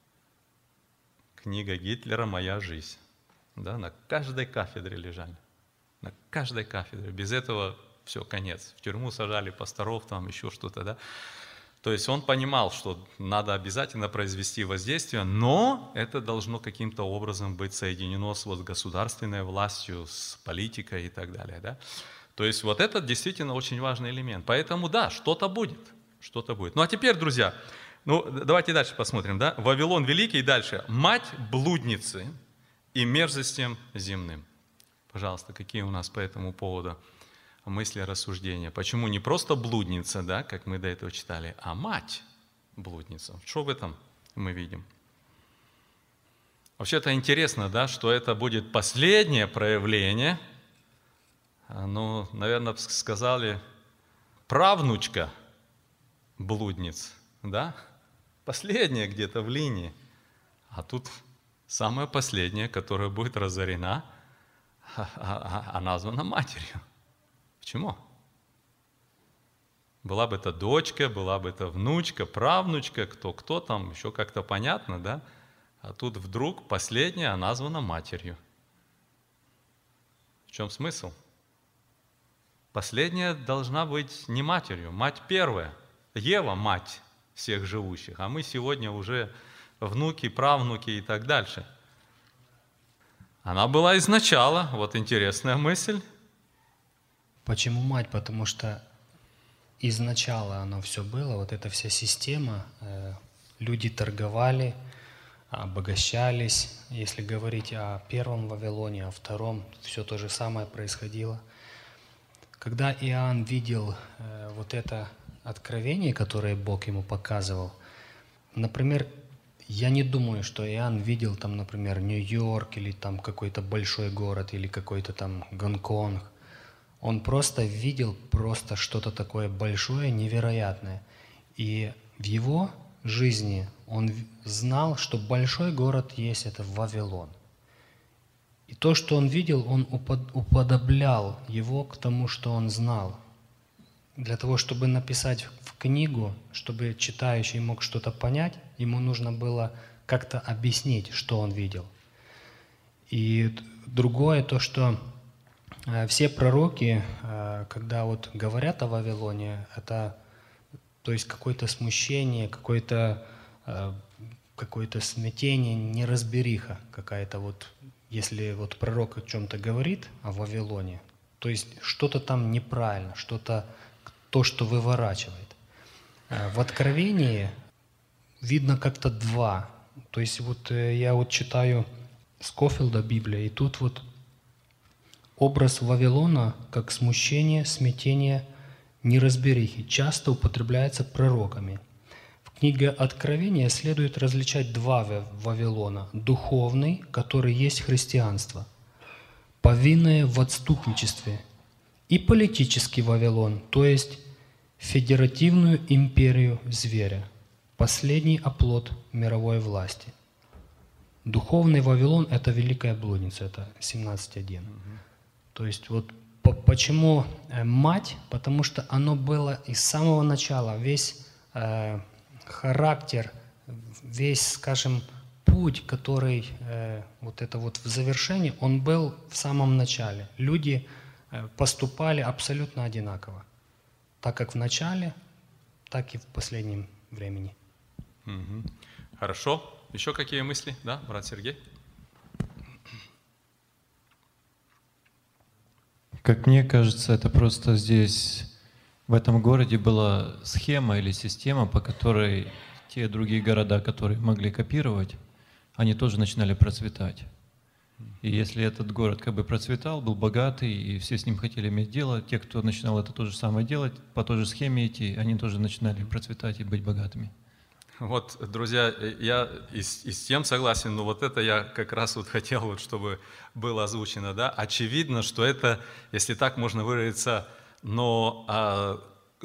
книга Гитлера «Моя жизнь». Да, на каждой кафедре лежали. На каждой кафедре. Без этого все, конец. В тюрьму сажали пасторов, там еще что-то, да. То есть он понимал, что надо обязательно произвести воздействие, но это должно каким-то образом быть соединено с вот государственной властью, с политикой и так далее, да. То есть вот это действительно очень важный элемент. Поэтому да, что-то будет, что-то будет. Ну а теперь, друзья, ну давайте дальше посмотрим, да. Вавилон Великий, дальше. Мать блудницы и мерзостям земным. Пожалуйста, какие у нас по этому поводу мысли, рассуждения? Почему не просто блудница, да, как мы до этого читали, а мать блудница? Что в этом мы видим? Вообще-то интересно, да, что это будет последнее проявление, ну, наверное, сказали, правнучка блудниц, да, последняя где-то в линии, а тут самая последняя, которая будет разорена, а, а, а названа матерью. Почему? Была бы это дочка, была бы это внучка, правнучка, кто, кто там, еще как-то понятно, да? А тут вдруг последняя названа матерью. В чем смысл? Последняя должна быть не матерью, мать первая. Ева – мать всех живущих, а мы сегодня уже внуки, правнуки и так дальше. Она была изначала, вот интересная мысль. Почему мать? Потому что изначала оно все было, вот эта вся система, э, люди торговали, обогащались. Если говорить о первом Вавилоне, о втором, все то же самое происходило. Когда Иоанн видел э, вот это откровение, которое Бог ему показывал, например, я не думаю, что Иоанн видел там, например, Нью-Йорк или там какой-то большой город или какой-то там Гонконг. Он просто видел просто что-то такое большое, невероятное. И в его жизни он знал, что большой город есть, это Вавилон. И то, что он видел, он уподоблял его к тому, что он знал. для того, чтобы написать в книгу, чтобы читающий мог что-то понять, ему нужно было как-то объяснить, что он видел. И другое то, что все пророки, когда вот говорят о Вавилоне, это то есть какое-то смущение, какое-то какое-то смятение, неразбериха какая-то вот, если вот пророк о чем-то говорит, о Вавилоне, то есть что-то там неправильно, что-то, то, что выворачивает. В Откровении видно как-то два. То есть вот я вот читаю Скофилда Библия, и тут вот образ Вавилона как смущение, смятение, неразберихи часто употребляется пророками. В книге Откровения следует различать два Вавилона. Духовный, который есть христианство, повинное в отступничестве, и политический Вавилон, то есть федеративную империю зверя, последний оплот мировой власти. Духовный Вавилон – это великая блудница, это семнадцать один. Mm-hmm. То есть вот по- почему мать? Потому что оно было из самого начала, весь э, характер, весь, скажем, путь, который э, вот это вот в завершении, он был в самом начале. Люди э, поступали абсолютно одинаково, так как в начале, так и в последнем времени. Mm-hmm. Хорошо. Еще какие мысли, да, брат Сергей? Как мне кажется, это просто здесь, в этом городе была схема или система, по которой те другие города, которые могли копировать, они тоже начинали процветать. И если этот город как бы процветал, был богатый, и все с ним хотели иметь дело, те, кто начинал это то же самое делать, по той же схеме идти, они тоже начинали процветать и быть богатыми. Вот, друзья, я и с, и с тем согласен, но вот это я как раз вот хотел, вот, чтобы было озвучено, да. Очевидно, что это, если так можно выразиться, но а,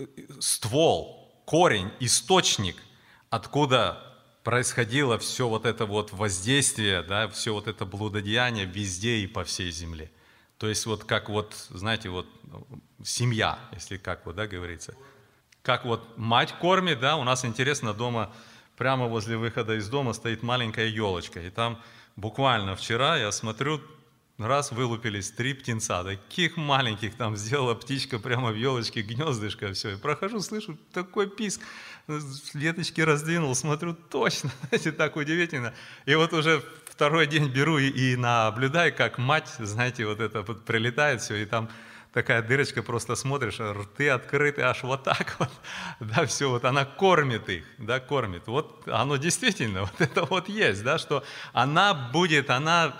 ствол, корень, источник, откуда происходило все вот это вот воздействие, да, все вот это блудодеяние везде и по всей земле. То есть вот как вот, знаете, вот семья, если как вот, да, говорится. Как вот мать кормит, да, у нас, интересно, дома, прямо возле выхода из дома стоит маленькая елочка. И там буквально вчера, я смотрю, раз вылупились три птенца, таких маленьких, там сделала птичка прямо в елочке гнездышко, все. И прохожу, слышу, такой писк, веточки раздвинул, смотрю, точно, знаете, так удивительно. И вот уже второй день беру и, и наблюдаю, как мать, знаете, вот это вот прилетает все, и там такая дырочка, просто смотришь, рты открыты аж вот так вот, да, все, вот она кормит их, да, кормит. Вот оно действительно, вот это вот есть, да, что она будет, она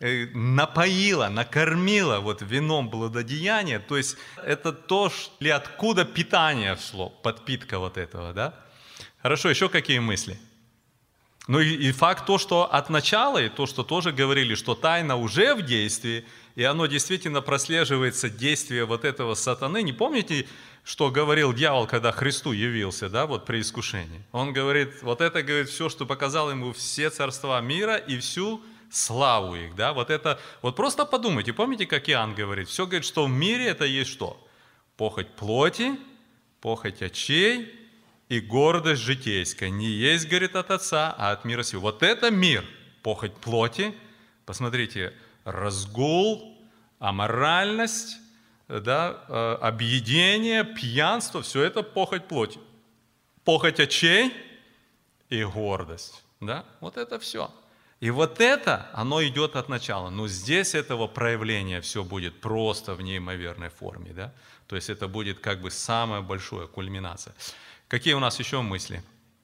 напоила, накормила вот вином блудодеяния, то есть это то, ли откуда питание шло, подпитка вот этого, да. Хорошо, еще какие мысли? Ну и, и факт то, что от начала, и то, что тоже говорили, что тайна уже в действии, и оно действительно прослеживается, действие вот этого сатаны. Не помните, что говорил дьявол, когда Христу явился, да, вот при искушении? Он говорит, вот это, говорит, все, что показал ему все царства мира и всю славу их, да, вот это, вот просто подумайте, помните, как Иоанн говорит, все, говорит, что в мире это есть что? Похоть плоти, похоть очей и гордость житейская. Не есть, говорит, от Отца, а от мира сего. Вот это мир, похоть плоти, посмотрите, разгул, аморальность, да, объедение, пьянство, все это похоть плоти. Похоть очей и гордость, да, вот это все. И вот это, оно идет от начала. Но здесь этого проявления все будет просто в неимоверной форме, да. То есть это будет как бы самая большая кульминация. Какие у нас еще мысли?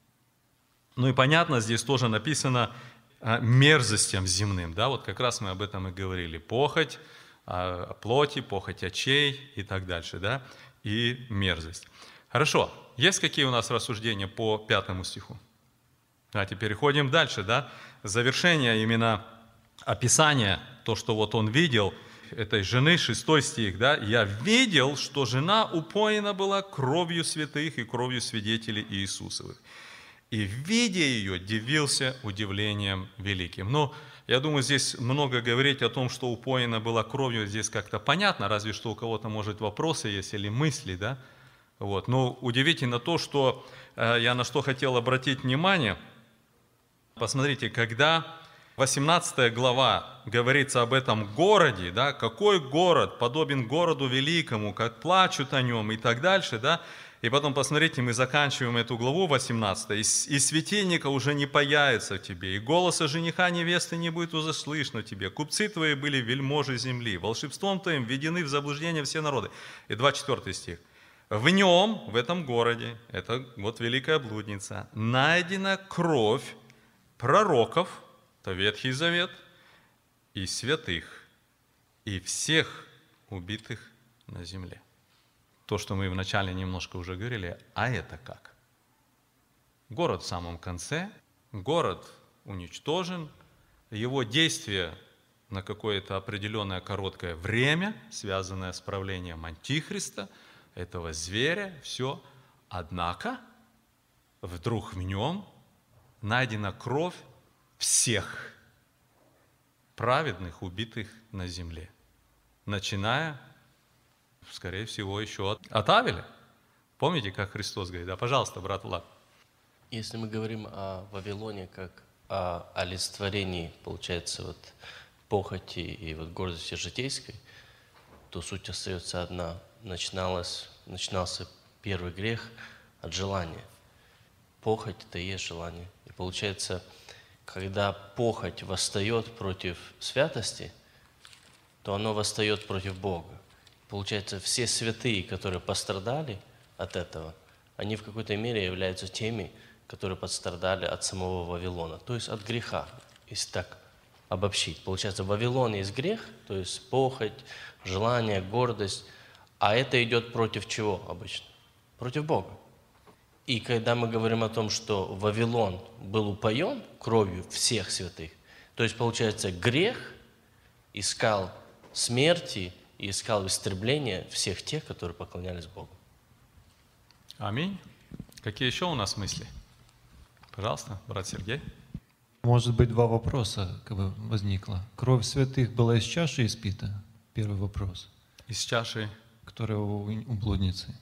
Ну и понятно, здесь тоже написано мерзостям земным, да, вот как раз мы об этом и говорили. Похоть плоти, похоть очей и так дальше, да, и мерзость. Хорошо, есть какие у нас рассуждения по пятому стиху? Давайте переходим дальше, да, завершение именно описания, то, что вот он видел, этой жены, шестой стих, да, «Я видел, что жена упоена была кровью святых и кровью свидетелей Иисусовых, и, видя ее, дивился удивлением великим». Но я думаю, здесь много говорить о том, что упоена была кровью, здесь как-то понятно, разве что у кого-то, может, вопросы есть или мысли, да, Вот. Но удивительно то, что э, я на что хотел обратить внимание. Посмотрите, когда восемнадцатая глава говорится об этом городе, да, какой город подобен городу великому, как плачут о нем и так дальше, да, и потом, посмотрите, мы заканчиваем эту главу восемнадцатую, и, и светильника уже не появится в тебе, и голоса жениха невесты не будет уже слышно в тебе, купцы твои были вельможи земли, волшебством твоим введены в заблуждение все народы. И двадцать четвёртый стих. В нем, в этом городе, это вот великая блудница, найдена кровь пророков, это Ветхий Завет, и святых, и всех убитых на земле. То, что мы вначале немножко уже говорили, а это как? Город в самом конце, город уничтожен, его действие на какое-то определенное короткое время, связанное с правлением Антихриста, этого зверя, все. Однако, вдруг в нем найдена кровь всех праведных, убитых на земле, начиная, скорее всего, еще от, от Авеля. Помните, как Христос говорит? Да, пожалуйста, брат Влад. Если мы говорим о Вавилоне как о олицетворении, получается, вот похоти и вот гордости житейской, то суть остается одна. Начиналось, начинался первый грех от желания. Похоть – это и есть желание. И получается, когда похоть восстает против святости, то оно восстает против Бога. Получается, все святые, которые пострадали от этого, они в какой-то мере являются теми, которые пострадали от самого Вавилона, то есть от греха, если так обобщить. Получается, в Вавилоне есть грех, то есть похоть, желание, гордость, а это идет против чего обычно? Против Бога. И когда мы говорим о том, что Вавилон был упоен кровью всех святых, то есть, получается, грех искал смерти и искал истребления всех тех, которые поклонялись Богу. Аминь. Какие еще у нас мысли? Пожалуйста, брат Сергей. Может быть, два вопроса как бы возникло. Кровь святых была из чаши испита? Первый вопрос. Из чаши. Которая у, у блудницы.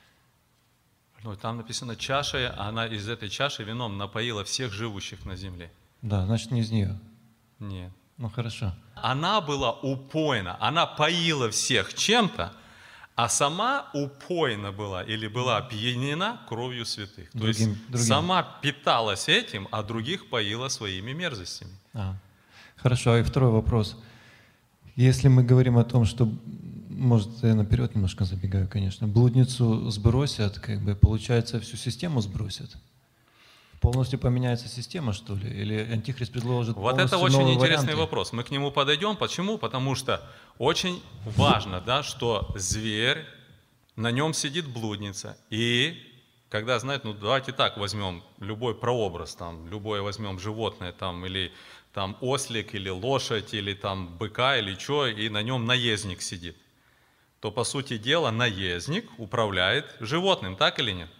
Ну, там написано чашей, а она из этой чаши вином напоила всех живущих на земле. Да, значит, не из нее. Нет. Ну, хорошо. Она была упоена, она поила всех чем-то, а сама упоена была или была опьянена кровью святых. То другим, есть другим. сама питалась этим, а других поила своими мерзостями. А, хорошо, и второй вопрос. Если мы говорим о том, что, может, я наперед немножко забегаю, конечно, блудницу сбросят, как бы, получается, всю систему сбросят? Полностью поменяется система, что ли? Или Антихрист предложит Вот полностью это очень новые интересный варианты? вопрос. Мы к нему подойдем. Почему? Потому что очень важно, да, что зверь, на нем сидит блудница. И когда, знаете, ну давайте так возьмем любой прообраз, там, любое возьмем животное, там, или там ослик, или лошадь, или там быка, или что, и на нем наездник сидит. То, по сути дела, наездник управляет животным, так или нет?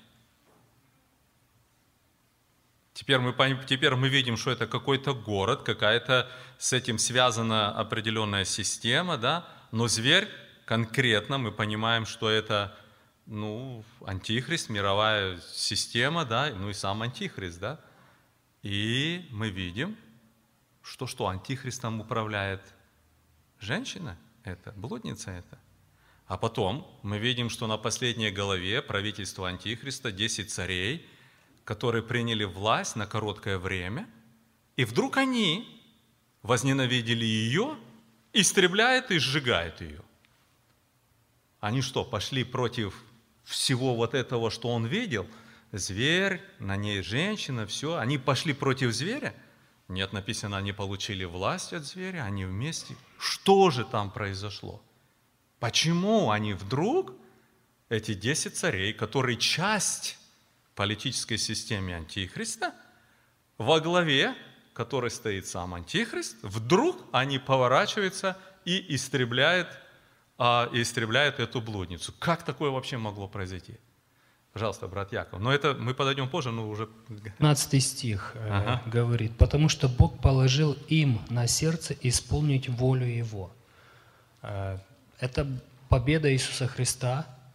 Теперь мы, теперь мы видим, что это какой-то город, какая-то с этим связана определенная система, да? Но зверь конкретно, мы понимаем, что это, ну, антихрист, мировая система, да? Ну и сам антихрист, да? И мы видим, что что, антихристом управляет женщина, это, блудница это. А потом мы видим, что на последней главе правительства антихриста десять царей, которые приняли власть на короткое время, и вдруг они возненавидели ее, истребляют и сжигают ее. Они что, пошли против всего вот этого, что он видел? Зверь, на ней женщина, все. Они пошли против зверя? Нет, написано, они получили власть от зверя, они вместе. Что же там произошло? Почему они вдруг, эти десять царей, которые часть политической системе Антихриста, во главе которой стоит сам Антихрист, вдруг они поворачиваются и истребляют, а, истребляют эту блудницу. Как такое вообще могло произойти? Пожалуйста, брат Яков. Но это мы подойдем позже, но уже... пятнадцатый стих э, Ага. говорит, «Потому что Бог положил им на сердце исполнить волю Его». Э, это победа Иисуса Христа,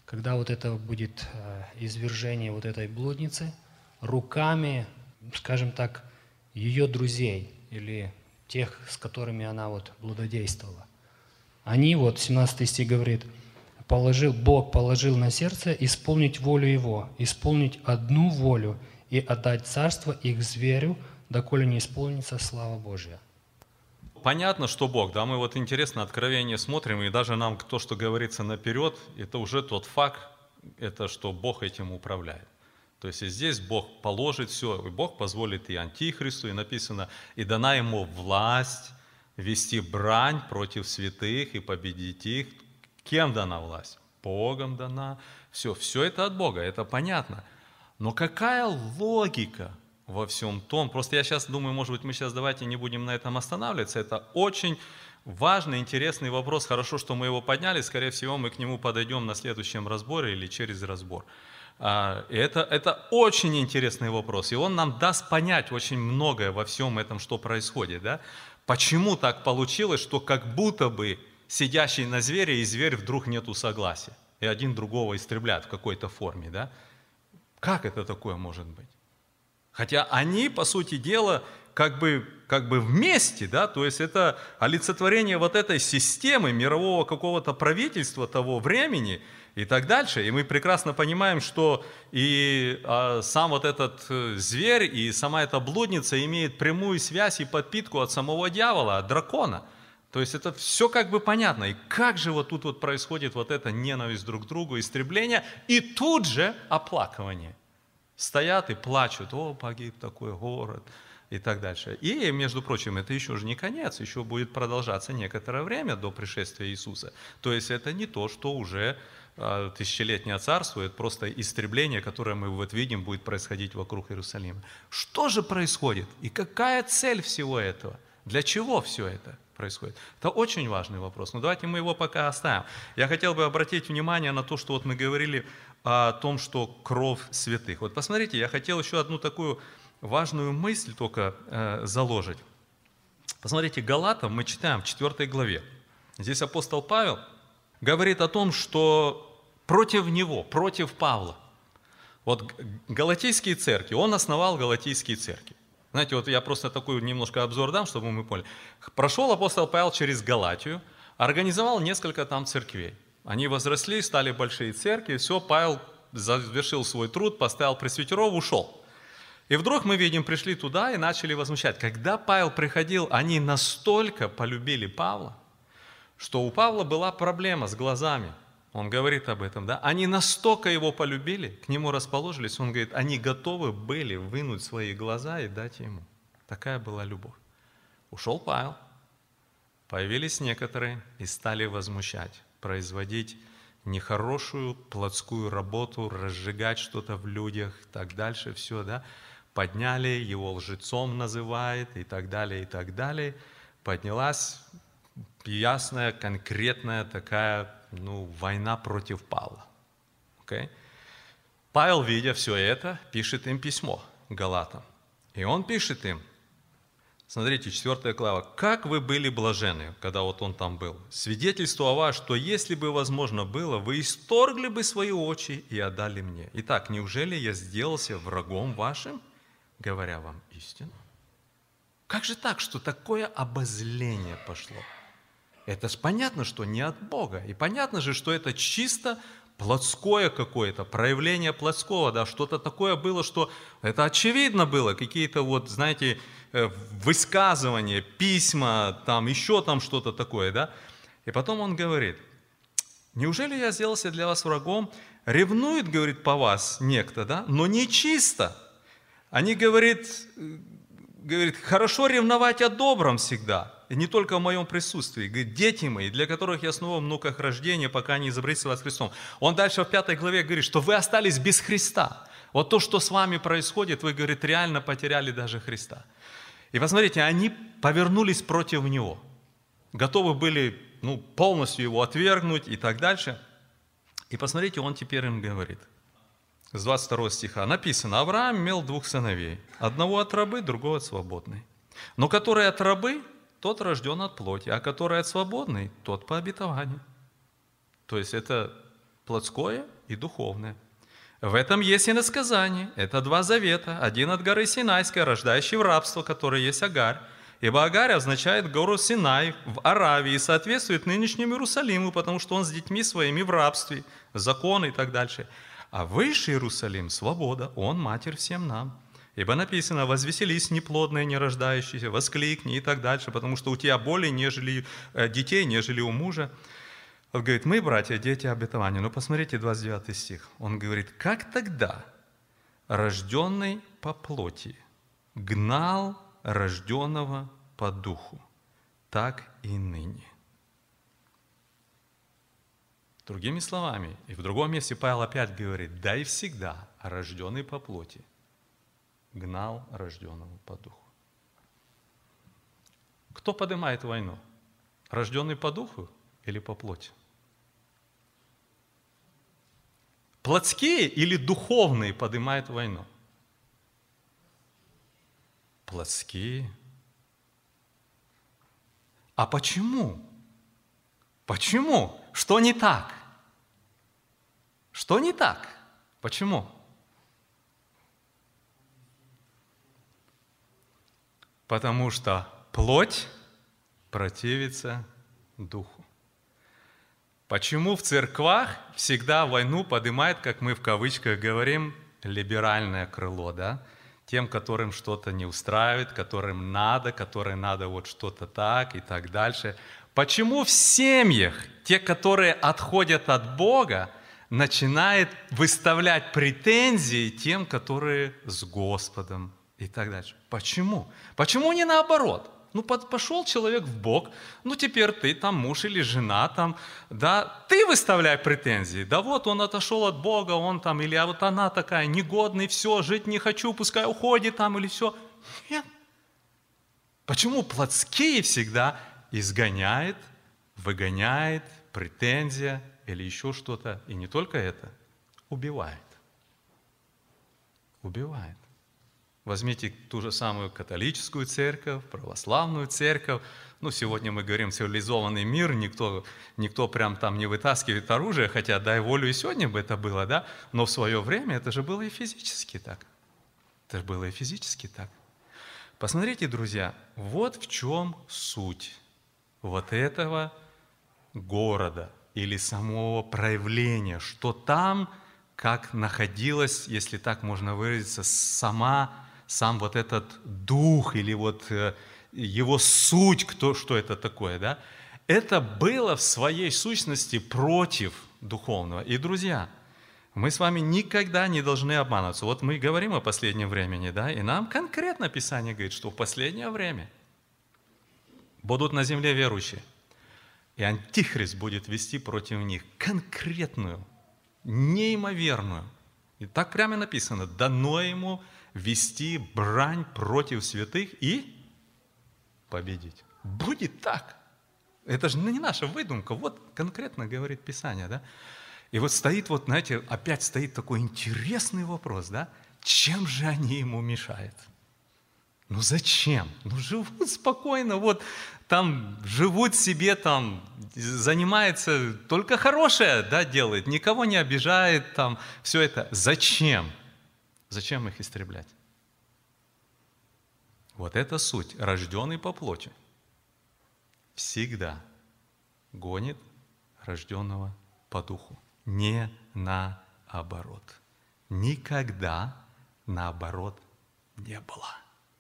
когда вот это будет извержение вот этой блудницы руками, скажем так, ее друзей или тех, с которыми она вот блудодействовала. Они, вот семнадцатый стих говорит, положил, Бог положил на сердце исполнить волю Его, исполнить одну волю и отдать царство их зверю, доколе не исполнится слава Божья. Понятно, что Бог, да, мы вот интересно Откровение смотрим, и даже нам то, что говорится наперед, это уже тот факт, это что Бог этим управляет. То есть и здесь Бог положит все, и Бог позволит и Антихристу, и написано, и дана ему власть вести брань против святых и победить их. Кем дана власть? Богом дана. Все, все это от Бога, это понятно. Но какая логика во всем том? Просто я сейчас думаю, может быть, мы сейчас давайте не будем на этом останавливаться. Это очень важный, интересный вопрос. Хорошо, что мы его подняли. Скорее всего, мы к нему подойдем на следующем разборе или через разбор. Это, это очень интересный вопрос. И он нам даст понять очень многое во всем этом, что происходит. Да? Почему так получилось, что как будто бы сидящий на звере и зверь вдруг нету согласия, и один другого истребляет в какой-то форме, да? Как это такое может быть? Хотя они, по сути дела, как бы, как бы вместе, да? То есть это олицетворение вот этой системы мирового какого-то правительства того времени и так дальше. И мы прекрасно понимаем, что и а, сам вот этот зверь, и сама эта блудница имеет прямую связь и подпитку от самого дьявола, от дракона. То есть это все как бы понятно. И как же вот тут вот происходит вот эта ненависть друг к другу, истребление, и тут же оплакивание. Стоят и плачут, о, погиб такой город, и так дальше. И, между прочим, это еще же не конец, еще будет продолжаться некоторое время до пришествия Иисуса. То есть это не то, что уже э, тысячелетнее царство, это просто истребление, которое мы вот видим, будет происходить вокруг Иерусалима. Что же происходит? И какая цель всего этого? Для чего все это происходит? Это очень важный вопрос, но давайте мы его пока оставим. Я хотел бы обратить внимание на то, что вот мы говорили о том, что кровь святых. Вот посмотрите, я хотел еще одну такую важную мысль только э, заложить. Посмотрите, Галатам мы читаем в четвёртой главе. Здесь апостол Павел говорит о том, что против него, против Павла, вот галатийские церкви, он основал галатийские церкви. Знаете, вот я просто такой немножко обзор дам, чтобы мы поняли. Прошел апостол Павел через Галатию, организовал несколько там церквей. Они возросли, стали большие церкви, все, Павел завершил свой труд, поставил пресвитеров, ушел. И вдруг мы видим, пришли туда и начали возмущать. Когда Павел приходил, они настолько полюбили Павла, что у Павла была проблема с глазами. Он говорит об этом, да? Они настолько его полюбили, к нему расположились, он говорит, они готовы были вынуть свои глаза и дать ему. Такая была любовь. Ушел Павел, появились некоторые и стали возмущать, производить нехорошую плотскую работу, разжигать что-то в людях и так дальше, все, да? Подняли, его лжецом называет и так далее, и так далее. Поднялась ясная, конкретная такая, ну, война против Павла. Okay? Павел, видя все это, пишет им письмо Галатам. И он пишет им, смотрите, четвёртая глава, «Как вы были блаженны, когда вот он там был, свидетельство о вас, что если бы возможно было, вы исторгли бы свои очи и отдали мне. Итак, неужели я сделался врагом вашим, говоря вам истину?» Как же так, что такое обозление пошло? Это же понятно, что не от Бога. И понятно же, что это чисто плотское какое-то, проявление плотского, да, что-то такое было, что это очевидно было, какие-то вот, знаете, высказывания, письма, там еще там что-то такое, да. И потом он говорит, неужели я сделался для вас врагом? Ревнует, говорит, по вас некто, да, но не чисто. Они, говорит, говорит, хорошо ревновать о добром всегда, и не только в моем присутствии. Говорит, дети мои, для которых я снова в внуках рождения, пока не изобретется вас Христом. Он дальше в пятой главе говорит, что вы остались без Христа. Вот то, что с вами происходит, вы, говорит, реально потеряли даже Христа. И посмотрите, они повернулись против Него. Готовы были, ну, полностью Его отвергнуть и так дальше. И посмотрите, Он теперь им говорит. С двадцать второго стиха написано, Авраам имел двух сыновей, одного от рабы, другого от свободной. Но который от рабы, тот рожден от плоти, а который от свободной, тот по обетованию. То есть это плотское и духовное. В этом есть и насказание. Это два завета. Один от горы Синайской, рождающий в рабство, который есть Агарь. Ибо Агарь означает гору Синай в Аравии и соответствует нынешнему Иерусалиму, потому что он с детьми своими в рабстве, законы и так дальше. А высший Иерусалим – свобода, он матерь всем нам. Ибо написано: «Возвеселись, неплодные, нерождающиеся, воскликни» и так дальше, потому что у тебя более нежели, детей, нежели у мужа. Он говорит: мы, братья, дети обетования. Но посмотрите двадцать девятый стих. Он говорит: «Как тогда рожденный по плоти гнал рожденного по духу, так и ныне». Другими словами, и в другом месте Павел опять говорит: «Да и всегда рожденный по плоти гнал рожденного по духу». Кто поднимает войну? Рожденный по духу или по плоти? Плотские или духовные поднимают войну? Плотские. А почему? Почему? Что не так? Что не так? Почему? Потому что плоть противится духу. Почему в церквах всегда войну поднимает, как мы в кавычках говорим, либеральное крыло, да? Тем, которым что-то не устраивает, которым надо, которым надо вот что-то так и так дальше. Почему в семьях те, которые отходят от Бога, начинают выставлять претензии тем, которые с Господом и так дальше? Почему? Почему не наоборот? Ну, пошел человек в Бог, ну, теперь ты там муж или жена там, да, ты выставляй претензии. Да вот он отошел от Бога, он там, или а вот она такая негодная, все, жить не хочу, пускай уходит там, или все. Нет. Почему плотские всегда изгоняет, выгоняет, претензия или еще что-то, и не только это, убивает. Убивает. Возьмите ту же самую католическую церковь, православную церковь. Ну, сегодня мы говорим цивилизованный мир, никто, никто прям там не вытаскивает оружие, хотя дай волю и сегодня бы это было, да? Но в свое время это же было и физически так. Это же было и физически так. Посмотрите, друзья, вот в чем суть вот этого города или самого проявления, что там, как находилась, если так можно выразиться, сама, сам вот этот дух или вот его суть, кто, что это такое, да? Это было в своей сущности против духовного. И, друзья, мы с вами никогда не должны обманываться. Вот мы говорим о последнем времени, да, и нам конкретно Писание говорит, что в последнее время будут на земле верующие, и Антихрист будет вести против них конкретную, неимоверную. И так прямо написано: дано ему вести брань против святых и победить. Будет так. Это же не наша выдумка. Вот конкретно говорит Писание, да? И вот стоит, вот, знаете, опять стоит такой интересный вопрос, да? Чем же они ему мешают? Ну зачем? Ну живут спокойно, вот там живут себе, там занимается, только хорошее, да, делает, никого не обижает, там все это. Зачем? Зачем их истреблять? Вот это суть. Рожденный по плоти всегда гонит рожденного по духу. Не наоборот. Никогда наоборот не было.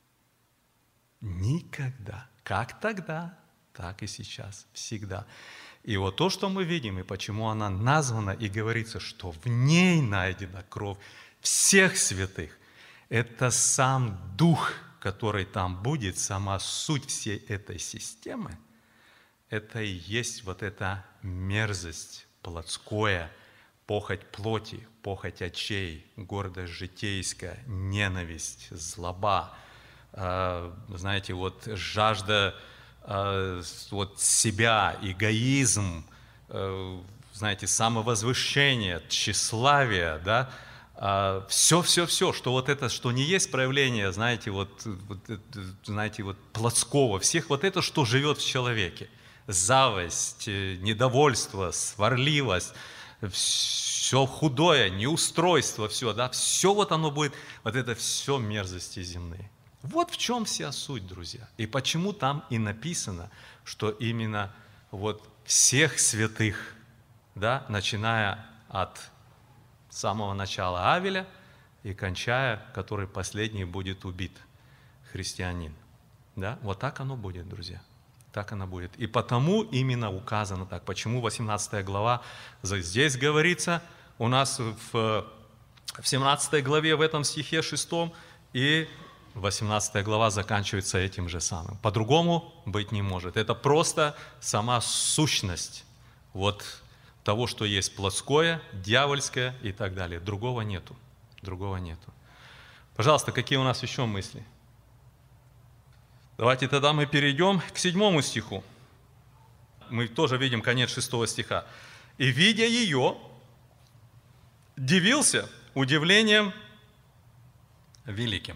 Никогда. Как тогда, так и сейчас. Всегда. И вот то, что мы видим, и почему она названа, и говорится, что в ней найдена кровь всех святых, это сам Дух, который там будет, сама суть всей этой системы, это и есть вот эта мерзость плотская, похоть плоти, похоть очей, гордость житейская, ненависть, злоба, знаете, вот жажда вот себя, эгоизм, знаете, самовозвышение, тщеславие, да, все-все-все, что вот это, что не есть проявление, знаете, вот, вот, знаете, вот плотского, всех вот это, что живет в человеке. Зависть, недовольство, сварливость, все худое, неустройство, все, да, все вот оно будет, вот это все мерзости земные. Вот в чем вся суть, друзья. И почему там и написано, что именно вот всех святых, да, начиная от самого начала Авеля и кончая, который последний будет убит, христианин. Да? Вот так оно будет, друзья. Так оно будет. И потому именно указано так. Почему восемнадцатая глава здесь говорится, у нас в, в семнадцатой главе, в этом стихе шестом, и восемнадцатая глава заканчивается этим же самым. По-другому быть не может. Это просто сама сущность вот того, что есть плотское, дьявольское и так далее. Другого нету. Другого нету. Пожалуйста, какие у нас еще мысли? Давайте тогда мы перейдем к седьмому стиху. Мы тоже видим конец шестого стиха. «И, видя ее, дивился удивлением великим».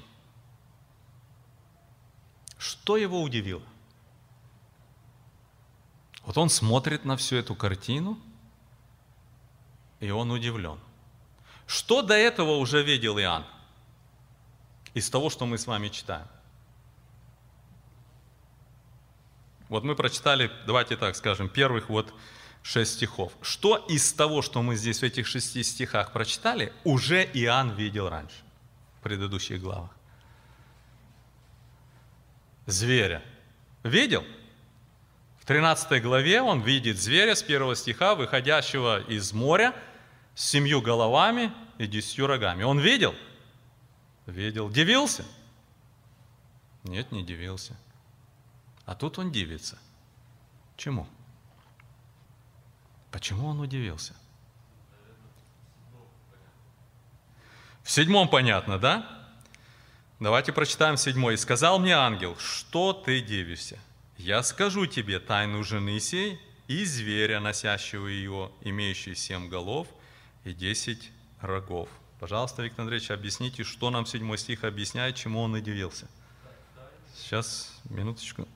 Что его удивило? Вот он смотрит на всю эту картину, и он удивлен. Что до этого уже видел Иоанн? Из того, что мы с вами читаем. Вот мы прочитали, давайте так скажем, первых вот шесть стихов. Что из того, что мы здесь в этих шести стихах прочитали, уже Иоанн видел раньше, в предыдущих главах? Зверя. Видел? В тринадцатой главе он видит зверя с первого стиха, выходящего из моря, с семью головами и десятью рогами. Он видел? Видел. Дивился? Нет, не дивился. А тут он дивится. Чему? Почему он удивился? В седьмом понятно, да? Давайте прочитаем седьмой. «И сказал мне ангел, что ты дивишься? Я скажу тебе тайну жены сей и зверя, носящего ее, имеющий семь голов и десять рогов». Пожалуйста, Виктор Андреевич, объясните, что нам седьмой стих объясняет, чему он удивился. Сейчас, минуточку.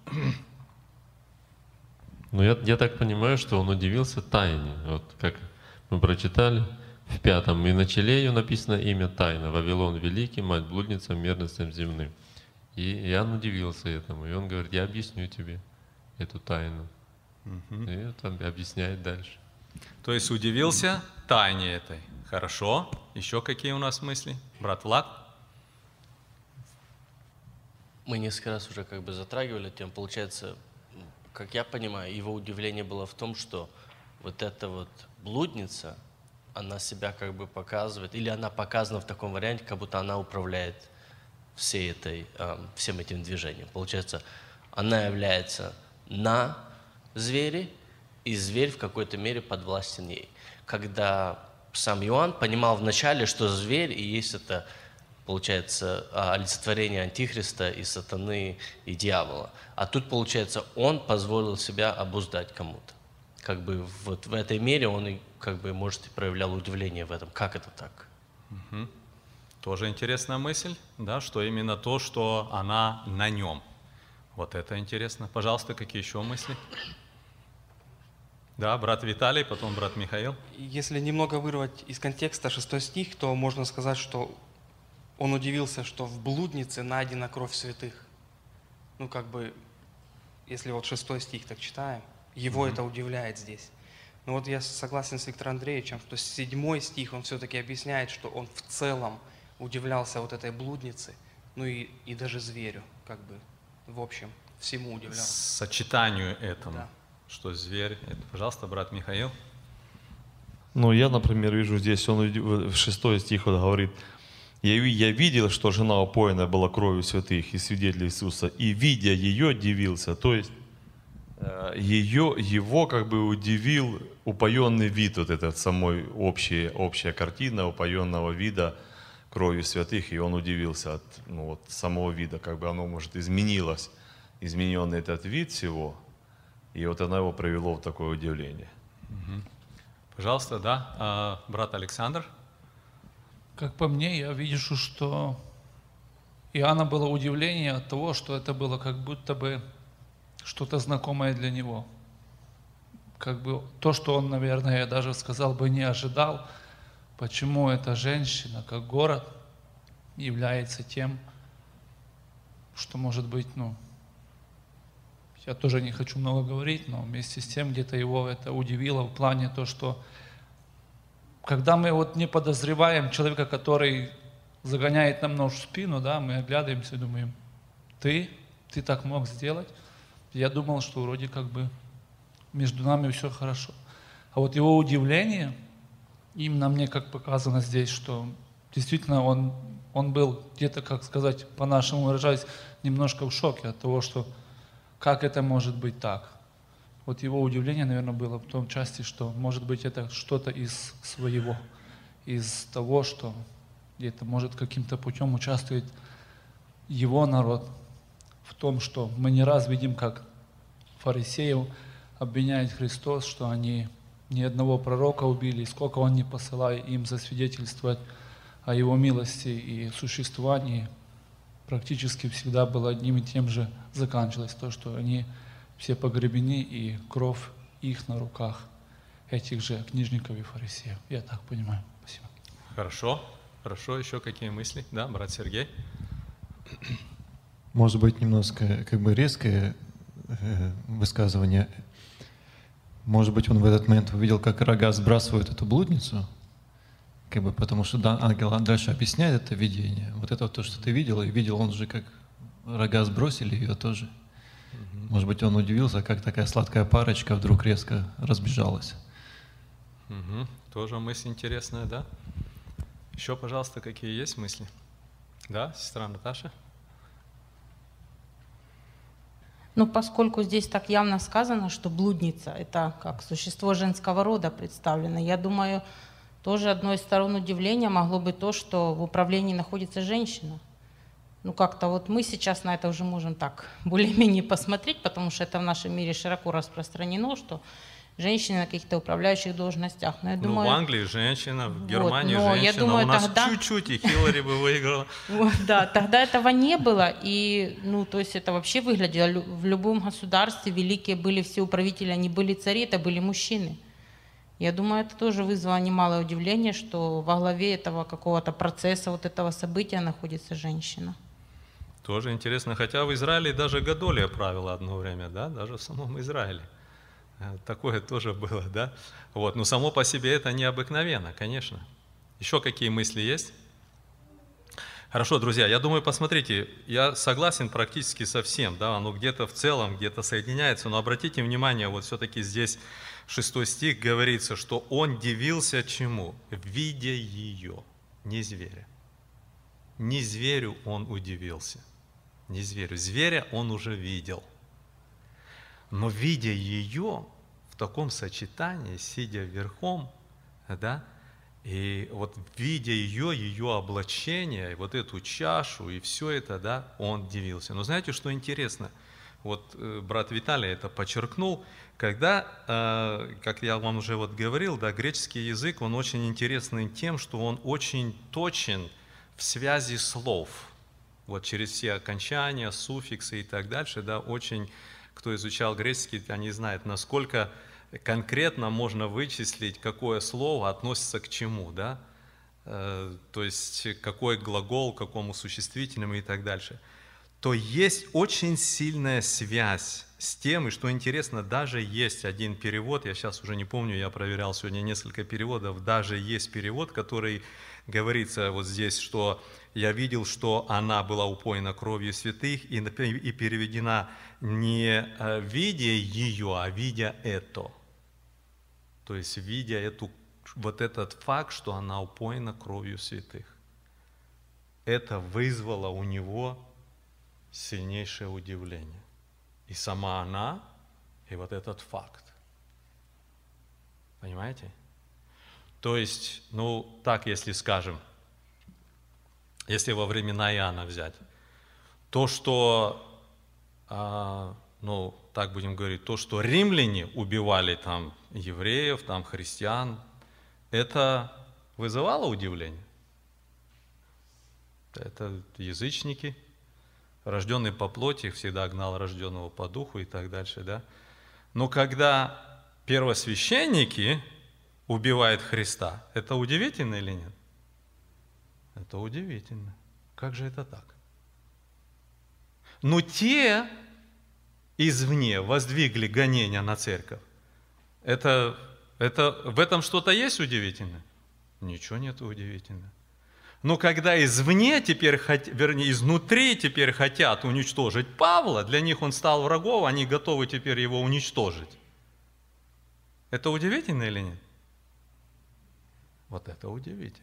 Ну, я, я так понимаю, что он удивился тайне. Вот как мы прочитали в пятом. «И на челе ее написано имя тайна, Вавилон Великий, мать блудницам, мерзостям земным». И Иоанн удивился этому. И он говорит, я объясню тебе эту тайну. Угу. И вот он объясняет дальше. То есть удивился тайне этой. Хорошо. Еще какие у нас мысли? Брат Влад? Мы несколько раз уже как бы затрагивали тему. Получается, как я понимаю, его удивление было в том, что вот эта вот блудница, она себя как бы показывает, или она показана в таком варианте, как будто она управляет всей этой, всем этим движением. Получается, она является на звере, и зверь в какой-то мере подвластен ей. Когда сам Иоанн понимал вначале, что зверь и есть это, получается, олицетворение Антихриста и сатаны, и дьявола. А тут, получается, он позволил себя обуздать кому-то. Как бы вот в этой мере он и, как бы, может, и проявлял удивление в этом. Как это так? Угу. Тоже интересная мысль, да, что именно то, что она на нем. Вот это интересно. Пожалуйста, какие еще мысли? Да, брат Виталий, потом брат Михаил. Если немного вырвать из контекста шестой стих, то можно сказать, что он удивился, что в блуднице найдена кровь святых. Ну, как бы, если вот шестой стих так читаем, его mm-hmm. это удивляет здесь. Но вот я согласен с Виктором Андреевичем, что седьмой стих, он все-таки объясняет, что он в целом удивлялся вот этой блуднице, ну и, и даже зверю, как бы, в общем, всему удивлялся. Сочетанию этому, да. Что зверь. Это, пожалуйста, брат Михаил. Ну, я, например, вижу здесь, он в шестой стих вот говорит, я, я видел, что жена упоена была кровью святых и свидетелей Иисуса, и, видя ее, дивился. То есть ее, его как бы удивил упоенный вид, вот этот самой общая, общая картина упоенного вида кровью святых, и он удивился от ну, вот, самого вида, как бы оно, может, изменилось, измененный этот вид всего, и вот оно его привело в такое удивление. Угу. Пожалуйста, да, а, брат Александр. Как по мне, я вижу, что Иоанна было удивление от того, что это было как будто бы что-то знакомое для него. как бы то, что он, наверное, я даже сказал бы, не ожидал, почему эта женщина, как город, является тем, что может быть, ну, я тоже не хочу много говорить, но вместе с тем где-то его это удивило в плане то, что когда мы вот не подозреваем человека, который загоняет нам нож в спину, да, мы оглядываемся и думаем, ты, ты так мог сделать? Я думал, что вроде как бы между нами все хорошо. А вот его удивление, именно мне как показано здесь, что действительно он, он был где-то, как сказать, по-нашему выражаясь, немножко в шоке от того, что как это может быть так. Вот его удивление, наверное, было в том части, что может быть это что-то из своего, из того, что где-то может каким-то путем участвует его народ в том, что мы не раз видим, как фарисеев обвиняет Христос, что они ни одного пророка убили, сколько он не посылает им засвидетельствовать о его милости и существовании, практически всегда было одним и тем же заканчивалось то, что они все погребены и кровь их на руках, этих же книжников и фарисеев. Я так понимаю. Спасибо. Хорошо. Хорошо. Еще какие мысли? Да, брат Сергей? Может быть, немножко как бы резкое э, высказывание. Может быть, он в этот момент увидел, как рога сбрасывают эту блудницу, как бы, потому что да, ангел дальше объясняет это видение. Вот это вот то, что ты видел, и видел он же, как рога сбросили ее тоже. Mm-hmm. Может быть, он удивился, как такая сладкая парочка вдруг резко разбежалась. Mm-hmm. Тоже мысль интересная, да? Еще, пожалуйста, какие есть мысли? Да, сестра Наташа? Ну, поскольку здесь так явно сказано, что блудница – это как существо женского рода представлено, я думаю, тоже одной из сторон удивления могло быть то, что в управлении находится женщина. Ну, как-то вот мы сейчас на это уже можем так более-менее посмотреть, потому что это в нашем мире широко распространено, что женщины на каких-то управляющих должностях. Но я ну, думаю, в Англии женщина, в Германии вот, женщина, я думаю, у нас тогда... чуть-чуть, и Хиллари бы выиграла. Да, тогда этого не было, и, ну, то есть это вообще выглядело, в любом государстве великие были все управители, они были цари, это были мужчины. Я думаю, это тоже вызвало немалое удивление, что во главе этого какого-то процесса, вот этого события находится женщина. Тоже интересно, хотя в Израиле даже Гадолия правила одно время, да, даже в самом Израиле. Такое тоже было, да? Вот, но само по себе это необыкновенно, конечно. Еще какие мысли есть? Хорошо, друзья, я думаю, посмотрите, я согласен практически со всем, да, оно где-то в целом, где-то соединяется, но обратите внимание, вот все-таки здесь шестой стих говорится, что он дивился чему? Видя ее, не зверя. Не зверю он удивился, не зверю. Зверя он уже видел. Но видя ее в таком сочетании, сидя верхом, да, и вот видя ее, ее облачение, вот эту чашу и все это, да, он дивился. Но знаете, что интересно? Вот э, брат Виталий это подчеркнул, когда, э, как я вам уже вот говорил, да, греческий язык, он очень интересный тем, что он очень точен в связи слов. Вот через все окончания, суффиксы и так дальше, да, очень... Кто изучал греческий, они знают, насколько конкретно можно вычислить, какое слово относится к чему, да? Э, то есть какой глагол, к какому существительному и так дальше. То есть очень сильная связь с тем, и что интересно, даже есть один перевод, я сейчас уже не помню, я проверял сегодня несколько переводов, даже есть перевод, который говорится вот здесь, что я видел, что она была упоена кровью святых, и, и переведена не видя ее, а видя это. То есть видя эту, вот этот факт, что она упоена кровью святых. Это вызвало у него сильнейшее удивление. И сама она, и вот этот факт. Понимаете? То есть, ну, так, если скажем, если во времена Иоанна взять, то, что, а, ну, так будем говорить, то, что римляне убивали там евреев, там христиан, это вызывало удивление. Это язычники, рожденный по плоти всегда гнал рожденного по духу и так дальше, да. Но когда первосвященники убивают Христа. Это удивительно или нет? Это удивительно. Как же это так? Но те извне воздвигли гонения на церковь. Это, это, в этом что-то есть удивительное? Ничего нет удивительного. Но когда извне теперь, вернее, изнутри теперь хотят уничтожить Павла, для них он стал врагом, они готовы теперь его уничтожить. Это удивительно или нет? Вот это удивительно.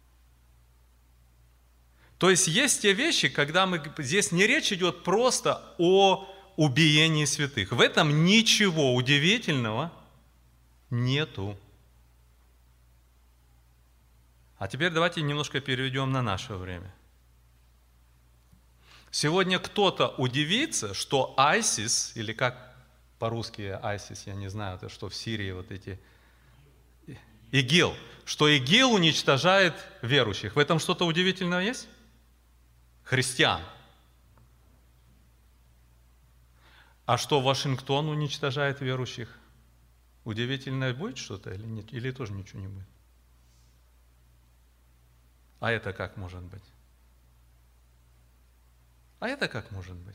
То есть есть те вещи, когда мы, здесь не речь идет просто о убиении святых. В этом ничего удивительного нету. А теперь давайте немножко переведем на наше время. Сегодня кто-то удивится, что ISIS, или как по-русски ISIS, я не знаю, это что в Сирии вот эти, ИГИЛ, что ИГИЛ уничтожает верующих. В этом что-то удивительное есть? Христиан. А что Вашингтон уничтожает верующих? Удивительное будет что-то или нет? Или тоже ничего не будет? А это как может быть? А это как может быть?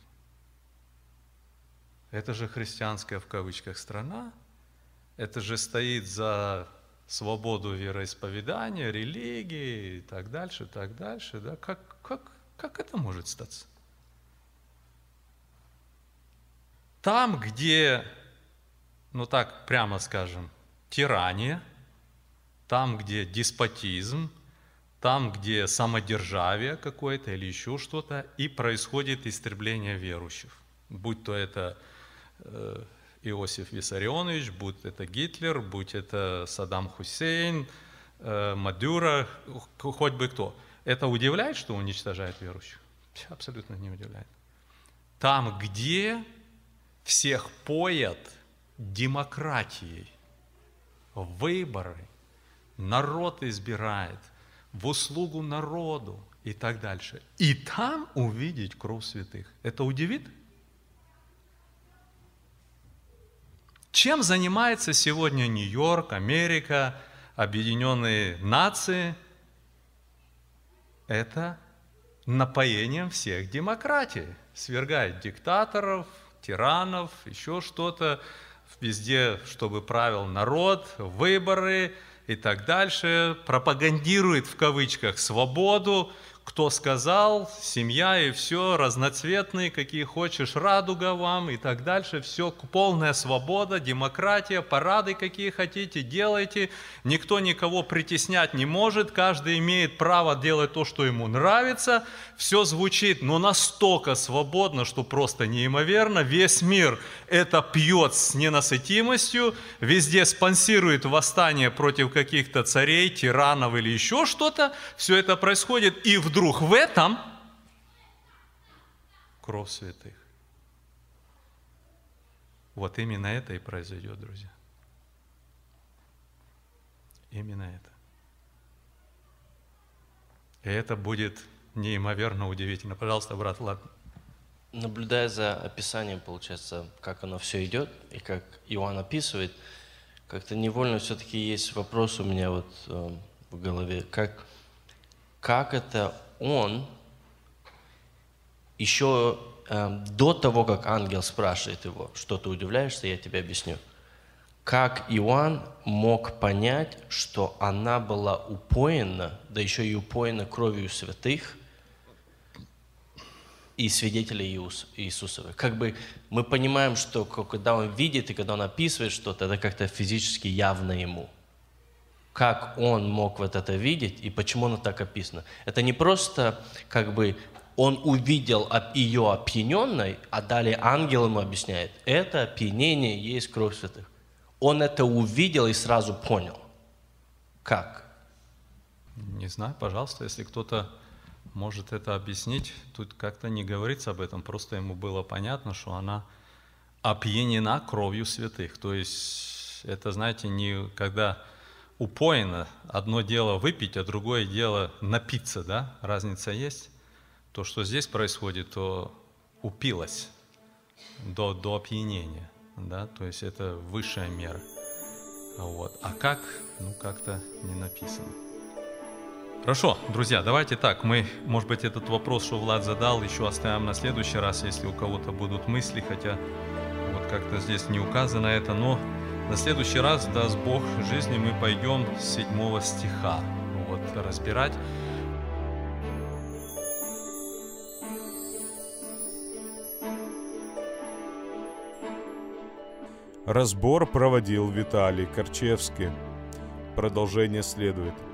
Это же христианская в кавычках страна, это же стоит за свободу вероисповедания, религии и так дальше, и так дальше. Да? Как, как, как это может статься? Там, где, ну так прямо скажем, тирания, там, где деспотизм, там, где самодержавие какое-то или еще что-то, и происходит истребление верующих. Будь то это э, Иосиф Виссарионович, будь это Гитлер, будь это Саддам Хусейн, э, Мадуро, хоть бы кто. Это удивляет, что уничтожает верующих? Абсолютно не удивляет. Там, где всех поят демократией, выборы, народ избирает, в услугу народу и так дальше. И там увидеть кровь святых. Это удивит? Чем занимается сегодня Нью-Йорк, Америка, Объединенные Нации? Это напоением всех демократий. Свергает диктаторов, тиранов, еще что-то. Везде, чтобы правил народ, выборы и так дальше, пропагандирует в кавычках свободу, кто сказал, семья и все, разноцветные, какие хочешь, радуга вам и так дальше, все, полная свобода, демократия, парады какие хотите, делайте, никто никого притеснять не может, каждый имеет право делать то, что ему нравится, все звучит, но настолько свободно, что просто неимоверно, весь мир это пьет с ненасытимостью, везде спонсирует восстание против каких-то царей, тиранов или еще что-то, все это происходит, и вдруг Вдруг в этом кровь святых. Вот именно это и произойдет, друзья. Именно это. И это будет неимоверно удивительно. Пожалуйста, брат Влад. Наблюдая за описанием, получается, как оно все идет, и как Иоанн описывает, как-то невольно все-таки есть вопрос у меня вот э, в голове, как, как это он еще э, до того, как ангел спрашивает его, что ты удивляешься, я тебе объясню, как Иоанн мог понять, что она была упоена, да еще и упоена кровью святых и свидетелей Иисусовых. Как бы мы понимаем, что когда он видит и когда он описывает что-то, это как-то физически явно ему. Как он мог вот это видеть и почему оно так описано. Это не просто как бы он увидел ее опьяненной, а далее ангел ему объясняет, это опьянение есть кровь святых. Он это увидел и сразу понял. Как? Не знаю, пожалуйста, если кто-то может это объяснить, тут как-то не говорится об этом, просто ему было понятно, что она опьянена кровью святых. То есть это, знаете, не когда упоена, одно дело выпить, а другое дело напиться, да? Разница есть. То, что здесь происходит, то упилась до, до опьянения, да? То есть это высшая мера. Вот. А как? Ну, как-то не написано. Хорошо, друзья, давайте так, мы, может быть, этот вопрос, что Влад задал, еще оставим на следующий раз, если у кого-то будут мысли, хотя вот как-то здесь не указано это, но на следующий раз, даст Бог жизни, мы пойдем с седьмого стиха вот, разбирать. Разбор проводил Виталий Корчевский. Продолжение следует.